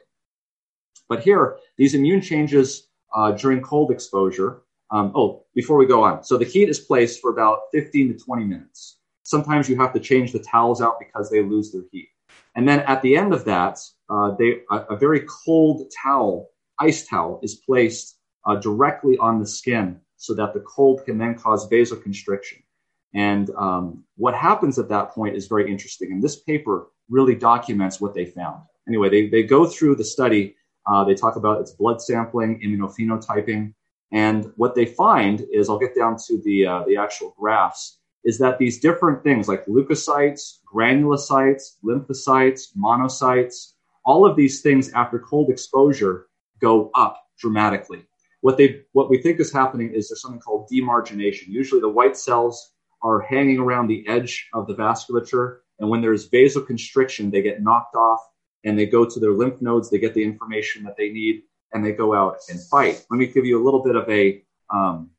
But here, these immune changes uh, during cold exposure. Um, oh, before we go on, so the heat is placed for about fifteen to twenty minutes. Sometimes you have to change the towels out because they lose their heat. And then at the end of that, uh, they a, a very cold towel, ice towel, is placed uh, directly on the skin so that the cold can then cause vasoconstriction. And um, what happens at that point is very interesting. And this paper really documents what they found. Anyway, they, they go through the study. Uh, they talk about its blood sampling, immunophenotyping. And what they find is, I'll get down to the uh, the actual graphs, is that these different things like leukocytes, granulocytes, lymphocytes, monocytes, all of these things after cold exposure go up dramatically. What they what we think is happening is there's something called demargination. Usually the white cells are hanging around the edge of the vasculature, and when there's vasoconstriction, they get knocked off and they go to their lymph nodes, they get the information that they need, and they go out and fight. Let me give you a little bit of a, um,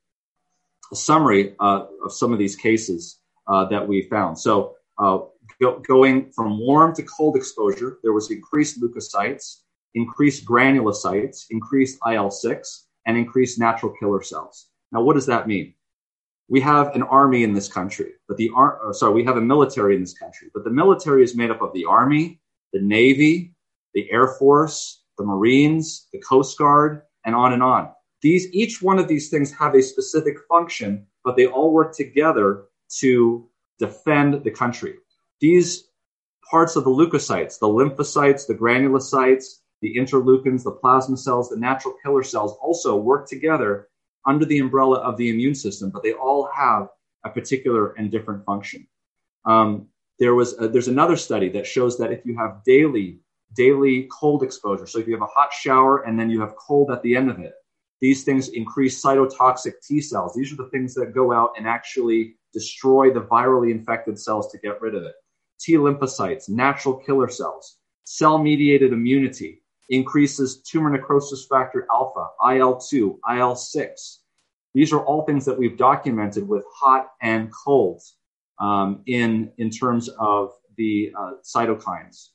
a summary uh, of some of these cases uh, that we found. So uh, go, going from warm to cold exposure, there was increased leukocytes, increased granulocytes, increased I L six, and increased natural killer cells. Now, what does that mean? We have an army in this country, but the ar- or sorry, we have a military in this country, but the military is made up of the Army, the Navy, the Air Force, the Marines, the Coast Guard, and on and on. These, each one of these things have a specific function, but they all work together to defend the country. These parts of the leukocytes, the lymphocytes, the granulocytes, the interleukins, the plasma cells, the natural killer cells also work together under the umbrella of the immune system, but they all have a particular and different function. Um, there was a, there's another study that shows that if you have daily daily cold exposure, so if you have a hot shower and then you have cold at the end of it, these things increase cytotoxic T cells. These are the things that go out and actually destroy the virally infected cells to get rid of it. T lymphocytes, natural killer cells, cell-mediated immunity, increases tumor necrosis factor alpha, I L two, I L six. These are all things that we've documented with hot and cold um, in, in terms of the uh, cytokines.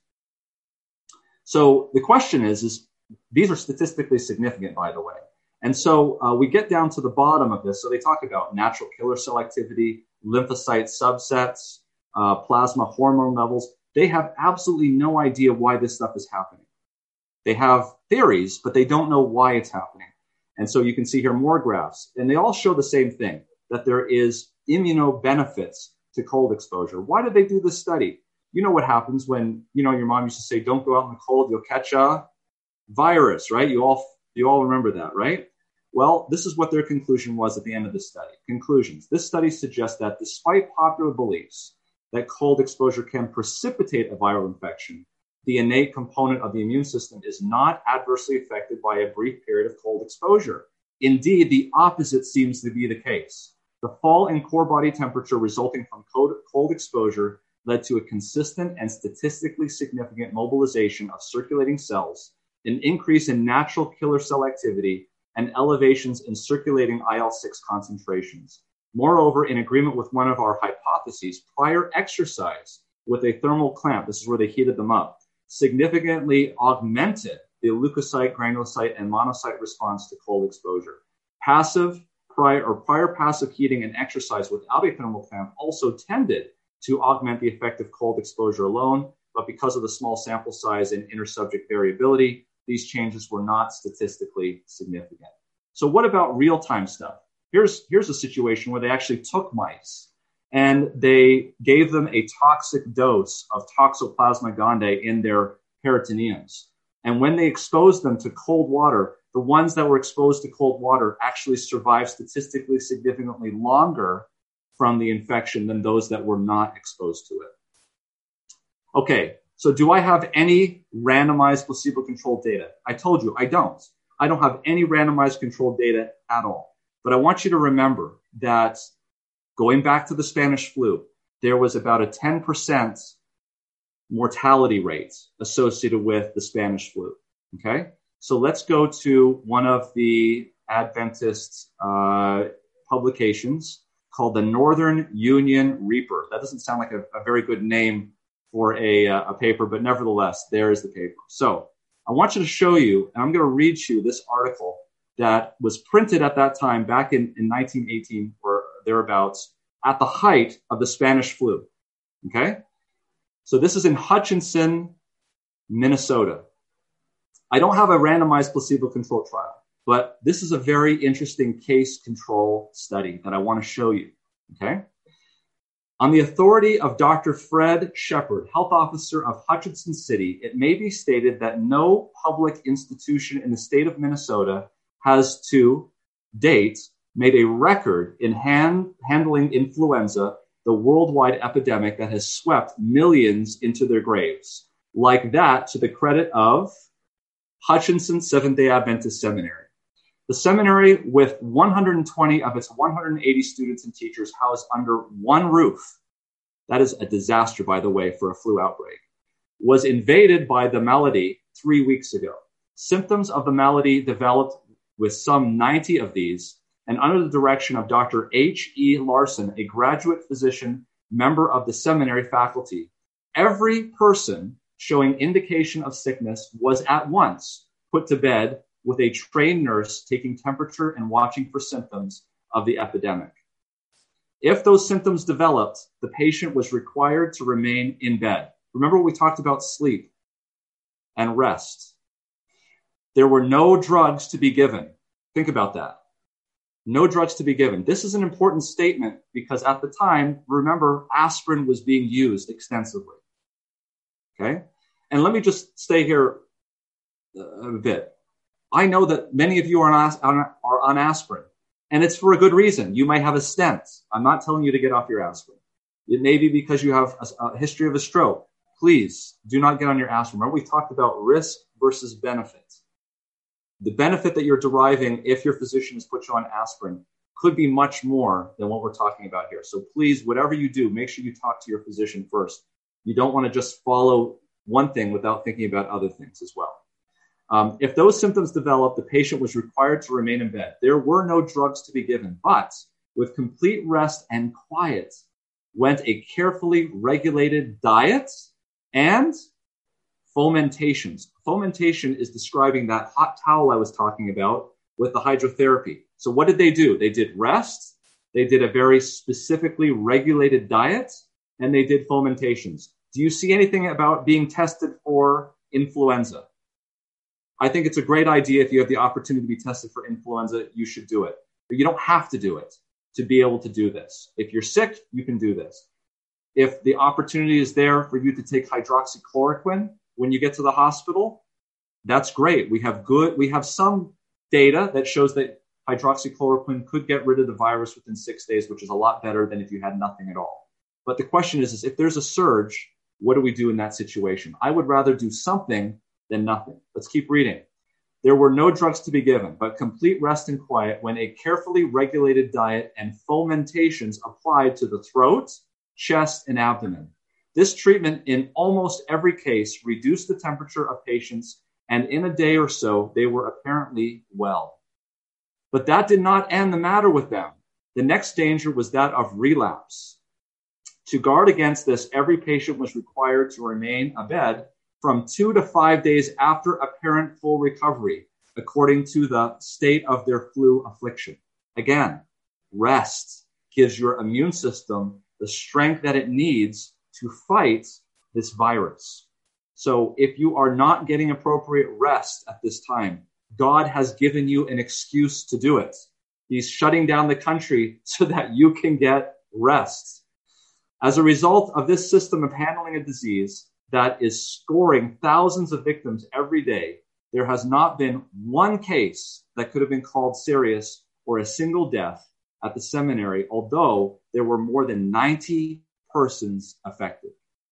So the question is, is these are statistically significant, by the way. And so uh, we get down to the bottom of this. So they talk about natural killer cell activity, lymphocyte subsets, uh, plasma hormone levels. They have absolutely no idea why this stuff is happening. They have theories, but they don't know why it's happening. And so you can see here more graphs. And they all show the same thing, that there is immunobenefits to cold exposure. Why did they do this study? You know what happens when, you know, your mom used to say, don't go out in the cold, you'll catch a virus, right? You all, you all remember that, right? Well, this is what their conclusion was at the end of the study. Conclusions. This study suggests that despite popular beliefs that cold exposure can precipitate a viral infection, the innate component of the immune system is not adversely affected by a brief period of cold exposure. Indeed, the opposite seems to be the case. The fall in core body temperature resulting from cold, cold exposure led to a consistent and statistically significant mobilization of circulating cells, an increase in natural killer cell activity, and elevations in circulating I L six concentrations. Moreover, in agreement with one of our hypotheses, prior exercise with a thermal clamp, this is where they heated them up, significantly augmented the leukocyte, granulocyte, and monocyte response to cold exposure. Passive prior or prior passive heating and exercise without a thermal clamp also tended to augment the effect of cold exposure alone, but because of the small sample size and intersubject variability, these changes were not statistically significant. So what about real-time stuff? Here's, here's a situation where they actually took mice and they gave them a toxic dose of Toxoplasma gondii in their peritoneums. And when they exposed them to cold water, the ones that were exposed to cold water actually survived statistically significantly longer from the infection than those that were not exposed to it. Okay, so do I have any randomized placebo-controlled data? I told you, I don't. I don't have any randomized controlled data at all. But I want you to remember that going back to the Spanish flu, there was about a ten percent mortality rate associated with the Spanish flu, okay? So let's go to one of the Adventist uh, publications called the Northern Union Reaper. That doesn't sound like a, a very good name for a, uh, a paper, but nevertheless, there is the paper. So I want you to show you, and I'm going to read you this article that was printed at that time back in, in nineteen eighteen or thereabouts at the height of the Spanish flu. Okay? So this is in Hutchinson, Minnesota. I don't have a randomized placebo-controlled trial, but this is a very interesting case control study that I want to show you. Okay? On the authority of Doctor Fred Shepard, health officer of Hutchinson City, it may be stated that no public institution in the state of Minnesota has to date made a record in hand, handling influenza, the worldwide epidemic that has swept millions into their graves. Like that, to the credit of Hutchinson Seventh-day Adventist Seminary. The seminary, with one hundred twenty of its one hundred eighty students and teachers housed under one roof, that is a disaster, by the way, for a flu outbreak, was invaded by the malady three weeks ago. Symptoms of the malady developed with some ninety of these, and under the direction of Doctor H E Larson, a graduate physician, member of the seminary faculty, every person showing indication of sickness was at once put to bed with a trained nurse taking temperature and watching for symptoms of the epidemic. If those symptoms developed, the patient was required to remain in bed. Remember we talked about sleep and rest. There were no drugs to be given. Think about that. No drugs to be given. This is an important statement because at the time, remember, aspirin was being used extensively. Okay? And let me just stay here a bit. I know that many of you are on, are on aspirin, and it's for a good reason. You might have a stent. I'm not telling you to get off your aspirin. It may be because you have a, a history of a stroke. Please do not get on your aspirin. Remember, we talked about risk versus benefit. The benefit that you're deriving if your physician has put you on aspirin could be much more than what we're talking about here. So please, whatever you do, make sure you talk to your physician first. You don't want to just follow one thing without thinking about other things as well. Um, if those symptoms developed, the patient was required to remain in bed. There were no drugs to be given, but with complete rest and quiet went a carefully regulated diet and fomentations. Fomentation is describing that hot towel I was talking about with the hydrotherapy. So what did they do? They did rest, they did a very specifically regulated diet, and they did fomentations. Do you see anything about being tested for influenza? I think it's a great idea. If you have the opportunity to be tested for influenza, you should do it. But you don't have to do it to be able to do this. If you're sick, you can do this. If the opportunity is there for you to take hydroxychloroquine when you get to the hospital, that's great. We have good, we have some data that shows that hydroxychloroquine could get rid of the virus within six days, which is a lot better than if you had nothing at all. But the question is, is if there's a surge, what do we do in that situation? I would rather do something than nothing. Let's keep reading. There were no drugs to be given, but complete rest and quiet when a carefully regulated diet and fomentations applied to the throat, chest, and abdomen. This treatment in almost every case reduced the temperature of patients, and in a day or so, they were apparently well. But that did not end the matter with them. The next danger was that of relapse. To guard against this, every patient was required to remain abed from two to five days after apparent full recovery, according to the state of their flu affliction. Again, rest gives your immune system the strength that it needs to fight this virus. So if you are not getting appropriate rest at this time, God has given you an excuse to do it. He's shutting down the country so that you can get rest. As a result of this system of handling a disease that is scoring thousands of victims every day, there has not been one case that could have been called serious or a single death at the seminary, although there were more than ninety persons affected.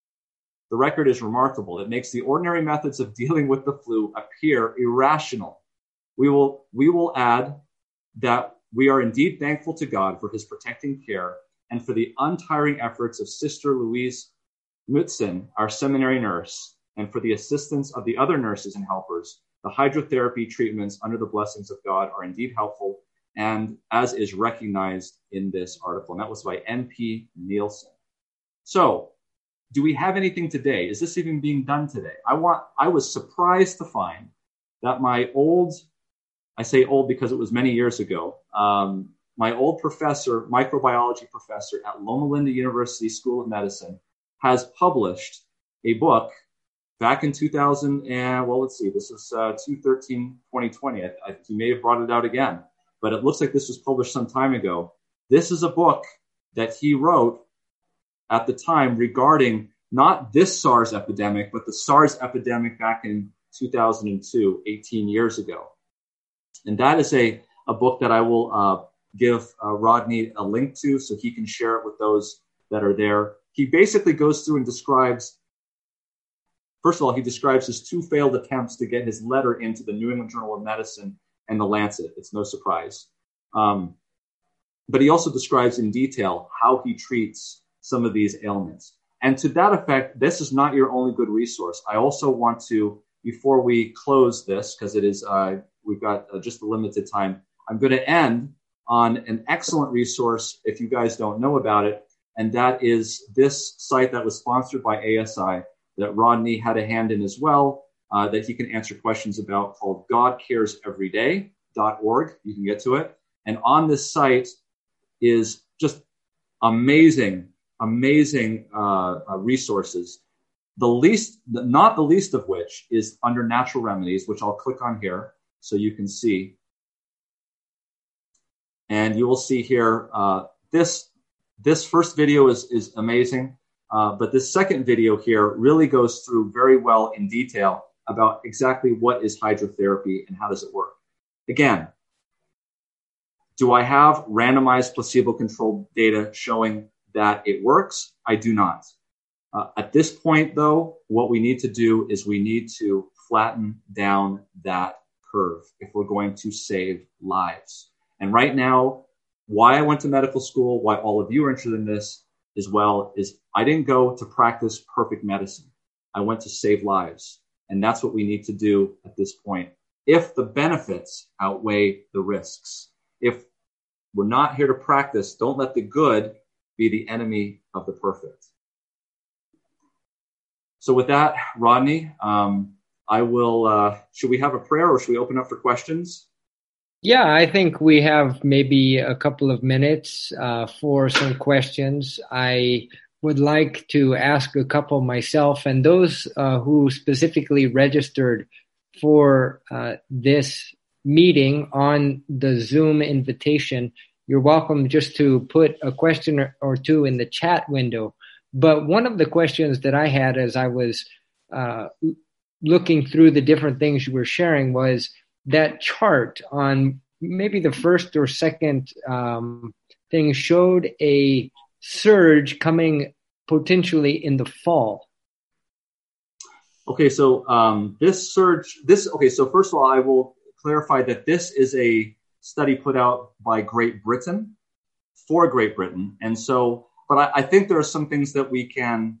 The record is remarkable. It makes the ordinary methods of dealing with the flu appear irrational. We will, we will add that we are indeed thankful to God for his protecting care and for the untiring efforts of Sister Louise Mutzen, our seminary nurse, and for the assistance of the other nurses and helpers The hydrotherapy treatments under the blessings of God are indeed helpful, and as is recognized in this article. And that was by N P Nielsen. So, do we have anything today? Is this even being done today? I want. I was surprised to find that my old, I say old because it was many years ago, um, my old professor, microbiology professor at Loma Linda University School of Medicine, has published a book back in two thousand, and well, let's see, this is uh, two thirteen twenty twenty. I, I, he may have brought it out again, but it looks like this was published some time ago. This is a book that he wrote at the time regarding not this SARS epidemic, but the SARS epidemic back in two thousand two, eighteen years ago. And that is a, a book that I will uh, give uh, Rodney a link to so he can share it with those that are there. He basically goes through and describes, first of all, he describes his two failed attempts to get his letter into the New England Journal of Medicine and the Lancet. It's no surprise. Um, but he also describes in detail how he treats some of these ailments. And to that effect, this is not your only good resource. I also want to, before we close this, because it is, uh, we've got uh, just a limited time, I'm going to end on an excellent resource if you guys don't know about it. And that is this site that was sponsored by A S I that Rodney had a hand in as well, uh, that he can answer questions about, called god cares every day dot org. You can get to it. And on this site is just amazing amazing uh, uh, resources, the least, not the least of which is under natural remedies, which I'll click on here so you can see. And you will see here, uh, this this first video is, is amazing, uh, but this second video here really goes through very well in detail about exactly what is hydrotherapy and how does it work. Again, do I have randomized placebo-controlled data showing that it works? I do not. Uh, at this point, though, what we need to do is we need to flatten down that curve if we're going to save lives. And right now, why I went to medical school, why all of you are interested in this as well, is I didn't go to practice perfect medicine. I went to save lives. And that's what we need to do at this point. If the benefits outweigh the risks, if we're not here to practice, don't let the good be the enemy of the perfect. So with that, Rodney, um, I will, uh, should we have a prayer or should we open up for questions? Yeah, I think we have maybe a couple of minutes uh, for some questions. I would like to ask a couple myself, and those uh, who specifically registered for uh, this meeting on the Zoom invitation, you're welcome just to put a question or two in the chat window. But one of the questions that I had as I was uh, looking through the different things you were sharing was that chart on maybe the first or second um, thing showed a surge coming potentially in the fall. Okay, so um, this surge, this, okay, so first of all, I will clarify that this is a study put out by Great Britain for Great Britain. And so, but I, I think there are some things that we can,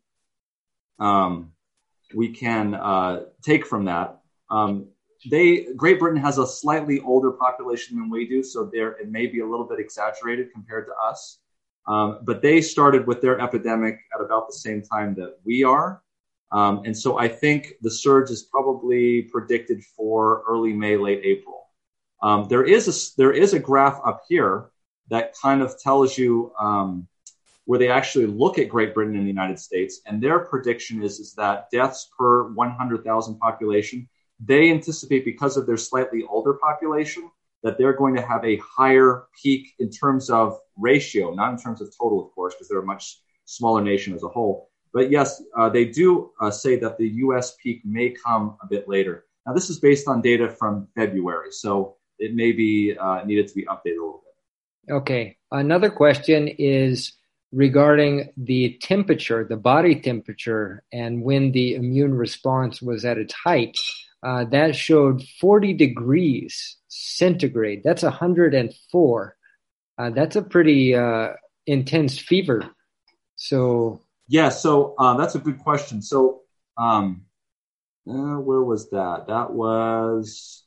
um, we can uh, take from that. Um, they, Great Britain has a slightly older population than we do, so there it may be a little bit exaggerated compared to us. Um, but they started with their epidemic at about the same time that we are. Um, and so I think the surge is probably predicted for early May, late April. Um, there is a, there is a graph up here that kind of tells you um, where they actually look at Great Britain and the United States. And their prediction is, is that deaths per one hundred thousand population, they anticipate, because of their slightly older population, that they're going to have a higher peak in terms of ratio, not in terms of total, of course, because they're a much smaller nation as a whole. But yes, uh, they do uh, say that the U S peak may come a bit later. Now, this is based on data from February, so it may be uh, needed to be updated a little bit. Okay. Another question is regarding the temperature, the body temperature, and when the immune response was at its height. Uh, that showed forty degrees centigrade. That's one hundred four. Uh, that's a pretty uh, intense fever. So yeah, so uh, that's a good question. So um, uh, where was that? That was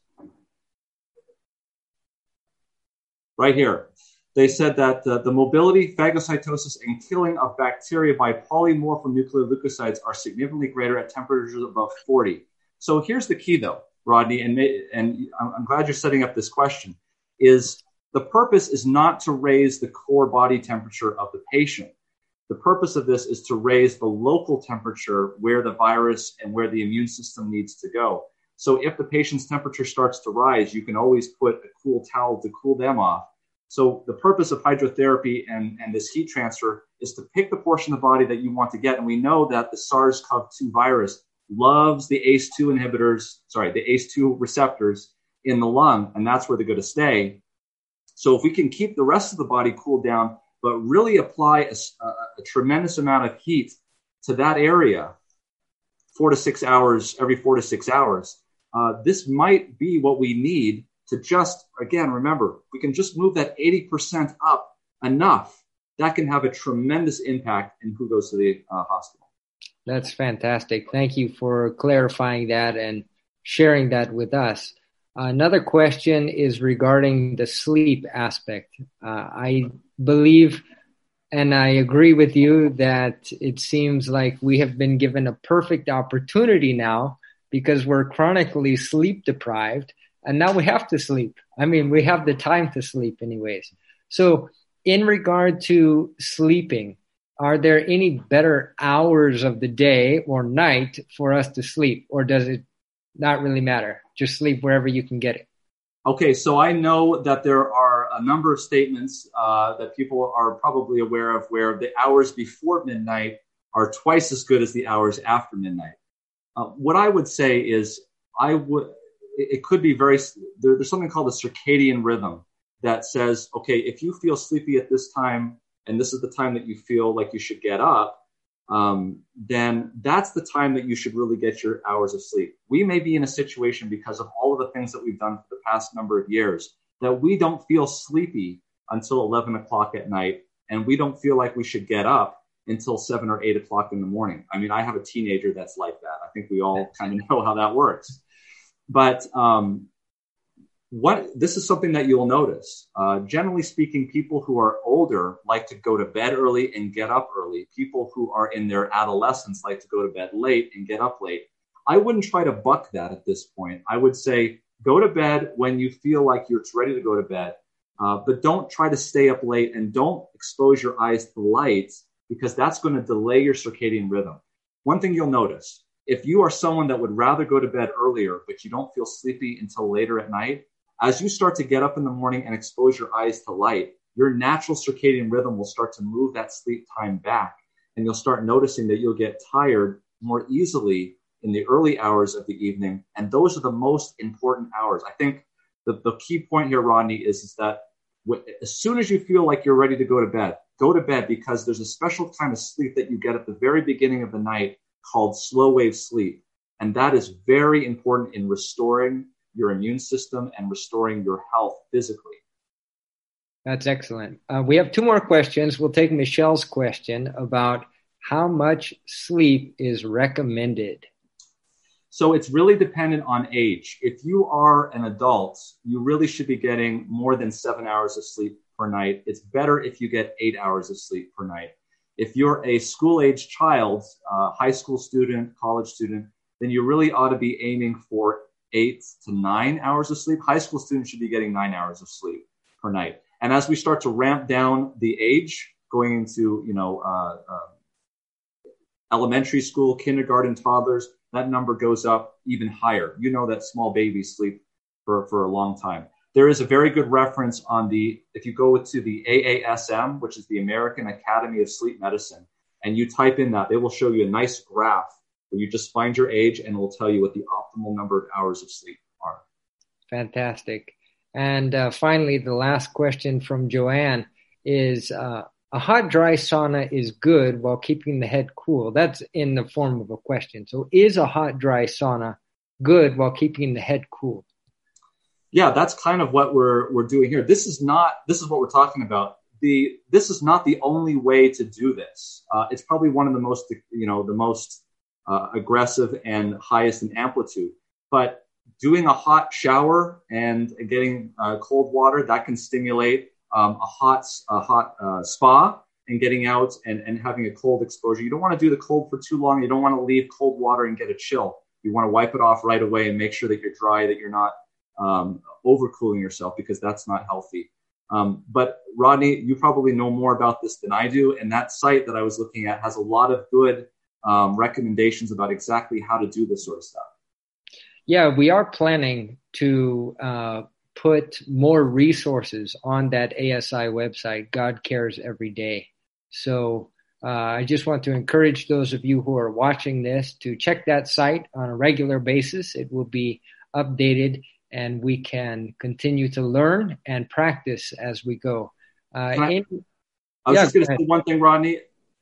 right here. They said that uh, the mobility, phagocytosis, and killing of bacteria by polymorph nuclear leukocytes are significantly greater at temperatures above forty. So here's the key, though, Rodney, and, and I'm glad you're setting up this question, is the purpose is not to raise the core body temperature of the patient. The purpose of this is to raise the local temperature where the virus and where the immune system needs to go. So if the patient's temperature starts to rise, you can always put a cool towel to cool them off. So the purpose of hydrotherapy and, and this heat transfer is to pick the portion of the body that you want to get. And we know that the SARS-C o V two virus loves the A C E two inhibitors, sorry, the A C E two receptors in the lung, and that's where they're going to stay. So if we can keep the rest of the body cooled down, but really apply a, a, a tremendous amount of heat to that area, four to six hours, every four to six hours, uh, this might be what we need to just, again, remember, we can just move that eighty percent up enough. That can have a tremendous impact in who goes to the uh, hospital. That's fantastic. Thank you for clarifying that and sharing that with us. Uh, another question is regarding the sleep aspect. Uh, I believe and I agree with you that it seems like we have been given a perfect opportunity now because we're chronically sleep deprived. And now we have to sleep. I mean, we have the time to sleep anyways. So in regard to sleeping, are there any better hours of the day or night for us to sleep? Or does it not really matter? Just sleep wherever you can get it. Okay, so I know that there are a number of statements uh, that people are probably aware of where the hours before midnight are twice as good as the hours after midnight. Uh, what I would say is I would... it could be very, there, there's something called the circadian rhythm that says, okay, if you feel sleepy at this time, and this is the time that you feel like you should get up, um, then that's the time that you should really get your hours of sleep. We may be in a situation because of all of the things that we've done for the past number of years that we don't feel sleepy until eleven o'clock at night, and we don't feel like we should get up until seven or eight o'clock in the morning. I mean, I have a teenager that's like that. I think we all kind of know how that works. But um, what this is something that you'll notice. Uh, generally speaking, people who are older like to go to bed early and get up early. People who are in their adolescence like to go to bed late and get up late. I wouldn't try to buck that at this point. I would say go to bed when you feel like you're ready to go to bed, uh, but don't try to stay up late and don't expose your eyes to light because that's going to delay your circadian rhythm. One thing you'll notice, if you are someone that would rather go to bed earlier, but you don't feel sleepy until later at night, as you start to get up in the morning and expose your eyes to light, your natural circadian rhythm will start to move that sleep time back. And you'll start noticing that you'll get tired more easily in the early hours of the evening. And those are the most important hours. I think the, the key point here, Rodney, is, is that w- as soon as you feel like you're ready to go to bed, go to bed because there's a special kind of sleep that you get at the very beginning of the night called slow wave sleep. And that is very important in restoring your immune system and restoring your health physically. That's excellent. Uh, we have two more questions. We'll take Michelle's question about how much sleep is recommended. So it's really dependent on age. If you are an adult, you really should be getting more than seven hours of sleep per night. It's better if you get eight hours of sleep per night. If you're a school-age child, uh, high school student, college student, then you really ought to be aiming for eight to nine hours of sleep. High school students should be getting nine hours of sleep per night. And as we start to ramp down the age, going into, you know, uh, uh, elementary school, kindergarten, toddlers, that number goes up even higher. You know that small babies sleep for, for a long time. There is a very good reference on the, if you go to the A A S M, which is the American Academy of Sleep Medicine, and you type in that, they will show you a nice graph where you just find your age and it will tell you what the optimal number of hours of sleep are. Fantastic. And uh, finally, the last question from Joanne is, uh, a hot, dry sauna is good while keeping the head cool. That's in the form of a question. So is a hot, dry sauna good while keeping the head cool? Yeah, that's kind of what we're we're doing here. This is not, this is what we're talking about. The This is not the only way to do this. Uh, it's probably one of the most, you know, the most uh, aggressive and highest in amplitude. But doing a hot shower and getting uh, cold water, that can stimulate um, a hot, a hot uh, spa and getting out and, and having a cold exposure. You don't want to do the cold for too long. You don't want to leave cold water and get a chill. You want to wipe it off right away and make sure that you're dry, that you're not um, overcooling yourself, because that's not healthy. Um, but Rodney, you probably know more about this than I do. And that site that I was looking at has a lot of good um, recommendations about exactly how to do this sort of stuff. Yeah, we are planning to uh, put more resources on that A S I website, God Cares Every Day. So uh, I just want to encourage those of you who are watching this to check that site on a regular basis. It will be updated, and we can continue to learn and practice as we go. Uh, I, in, I was yeah, just going to say one thing, Rodney.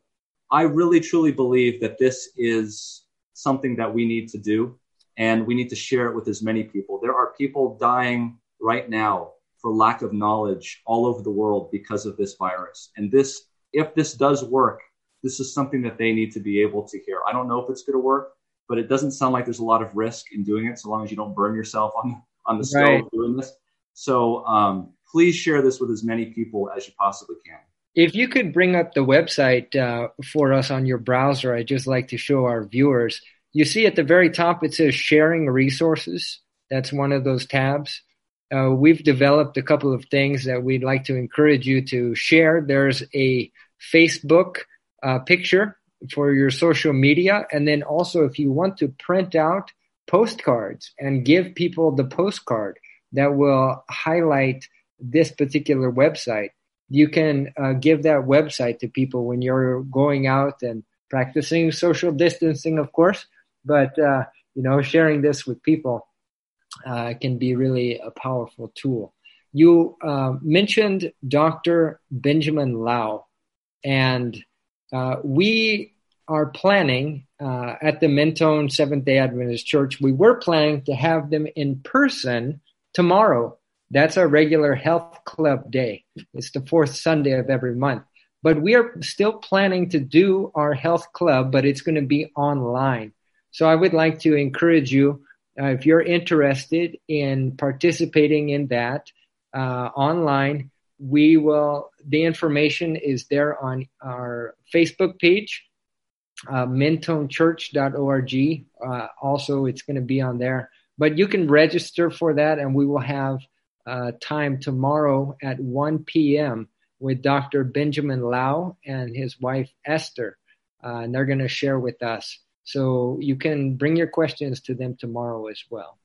I really, truly believe that this is something that we need to do, and we need to share it with as many people. There are people dying right now for lack of knowledge all over the world because of this virus. And this, if this does work, this is something that they need to be able to hear. I don't know if it's going to work, but it doesn't sound like there's a lot of risk in doing it, so long as you don't burn yourself on, on the stove right. doing this. So um, please share this with as many people as you possibly can. If you could bring up the website uh, for us on your browser, I'd just like to show our viewers. You see at the very top, it says sharing resources. That's one of those tabs. Uh, we've developed a couple of things that we'd like to encourage you to share. There's a Facebook uh, picture for your social media. And then also, if you want to print out postcards and give people the postcard that will highlight this particular website, you can uh, give that website to people when you're going out and practicing social distancing, of course. But, uh, you know, sharing this with people uh, can be really a powerful tool. You uh, mentioned Doctor Benjamin Lau, and uh, we are planning uh, at the Mentone Seventh-day Adventist Church, we were planning to have them in person tomorrow. That's our regular health club day. It's the fourth Sunday of every month. But we are still planning to do our health club, but it's going to be online. So I would like to encourage you, uh, if you're interested in participating in that uh, online, we will, the information is there on our Facebook page, uh, mentone church dot org. Uh, also, it's going to be on there. But you can register for that, and we will have uh, time tomorrow at one p.m. with Doctor Benjamin Lau and his wife, Esther. Uh, and they're going to share with us. So you can bring your questions to them tomorrow as well.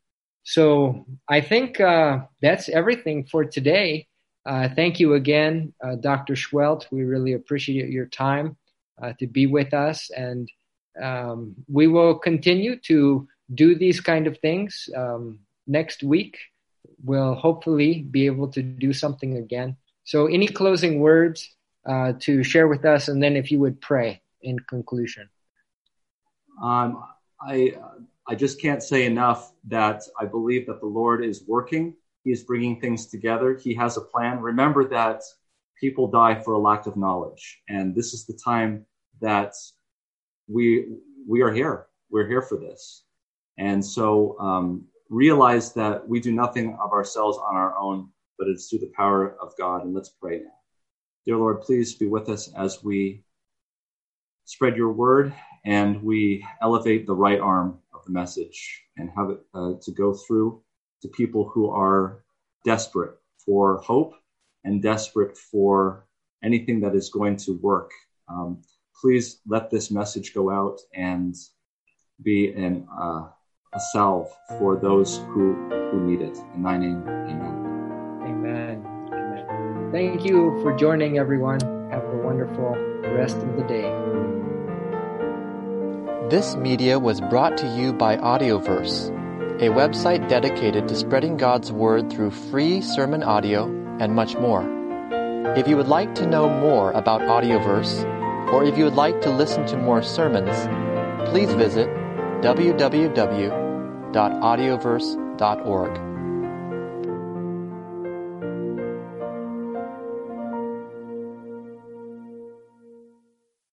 So I think uh, that's everything for today. Uh, thank you again, uh, Doctor Schwelt. We really appreciate your time uh, to be with us. And um, we will continue to do these kind of things. Um, next week, we'll hopefully be able to do something again. So any closing words uh, to share with us? And then if you would pray in conclusion. Um, I I just can't say enough that I believe that the Lord is working. He is bringing things together. He has a plan. Remember that people die for a lack of knowledge. And this is the time that we we are here. We're here for this. And so um, realize that we do nothing of ourselves on our own, but it's through the power of God. And let's pray now. Dear Lord, please be with us as we spread your word and we elevate the right arm of the message and have it uh, to go through to people who are desperate for hope and desperate for anything that is going to work. Um, please let this message go out and be an, uh, a salve for those who, who need it. In thy name, amen. Amen. Amen. Thank you for joining, everyone. Have a wonderful rest of the day. This media was brought to you by Audioverse, a website dedicated to spreading God's Word through free sermon audio and much more. If you would like to know more about Audioverse, or if you would like to listen to more sermons, please visit w w w dot audioverse dot org.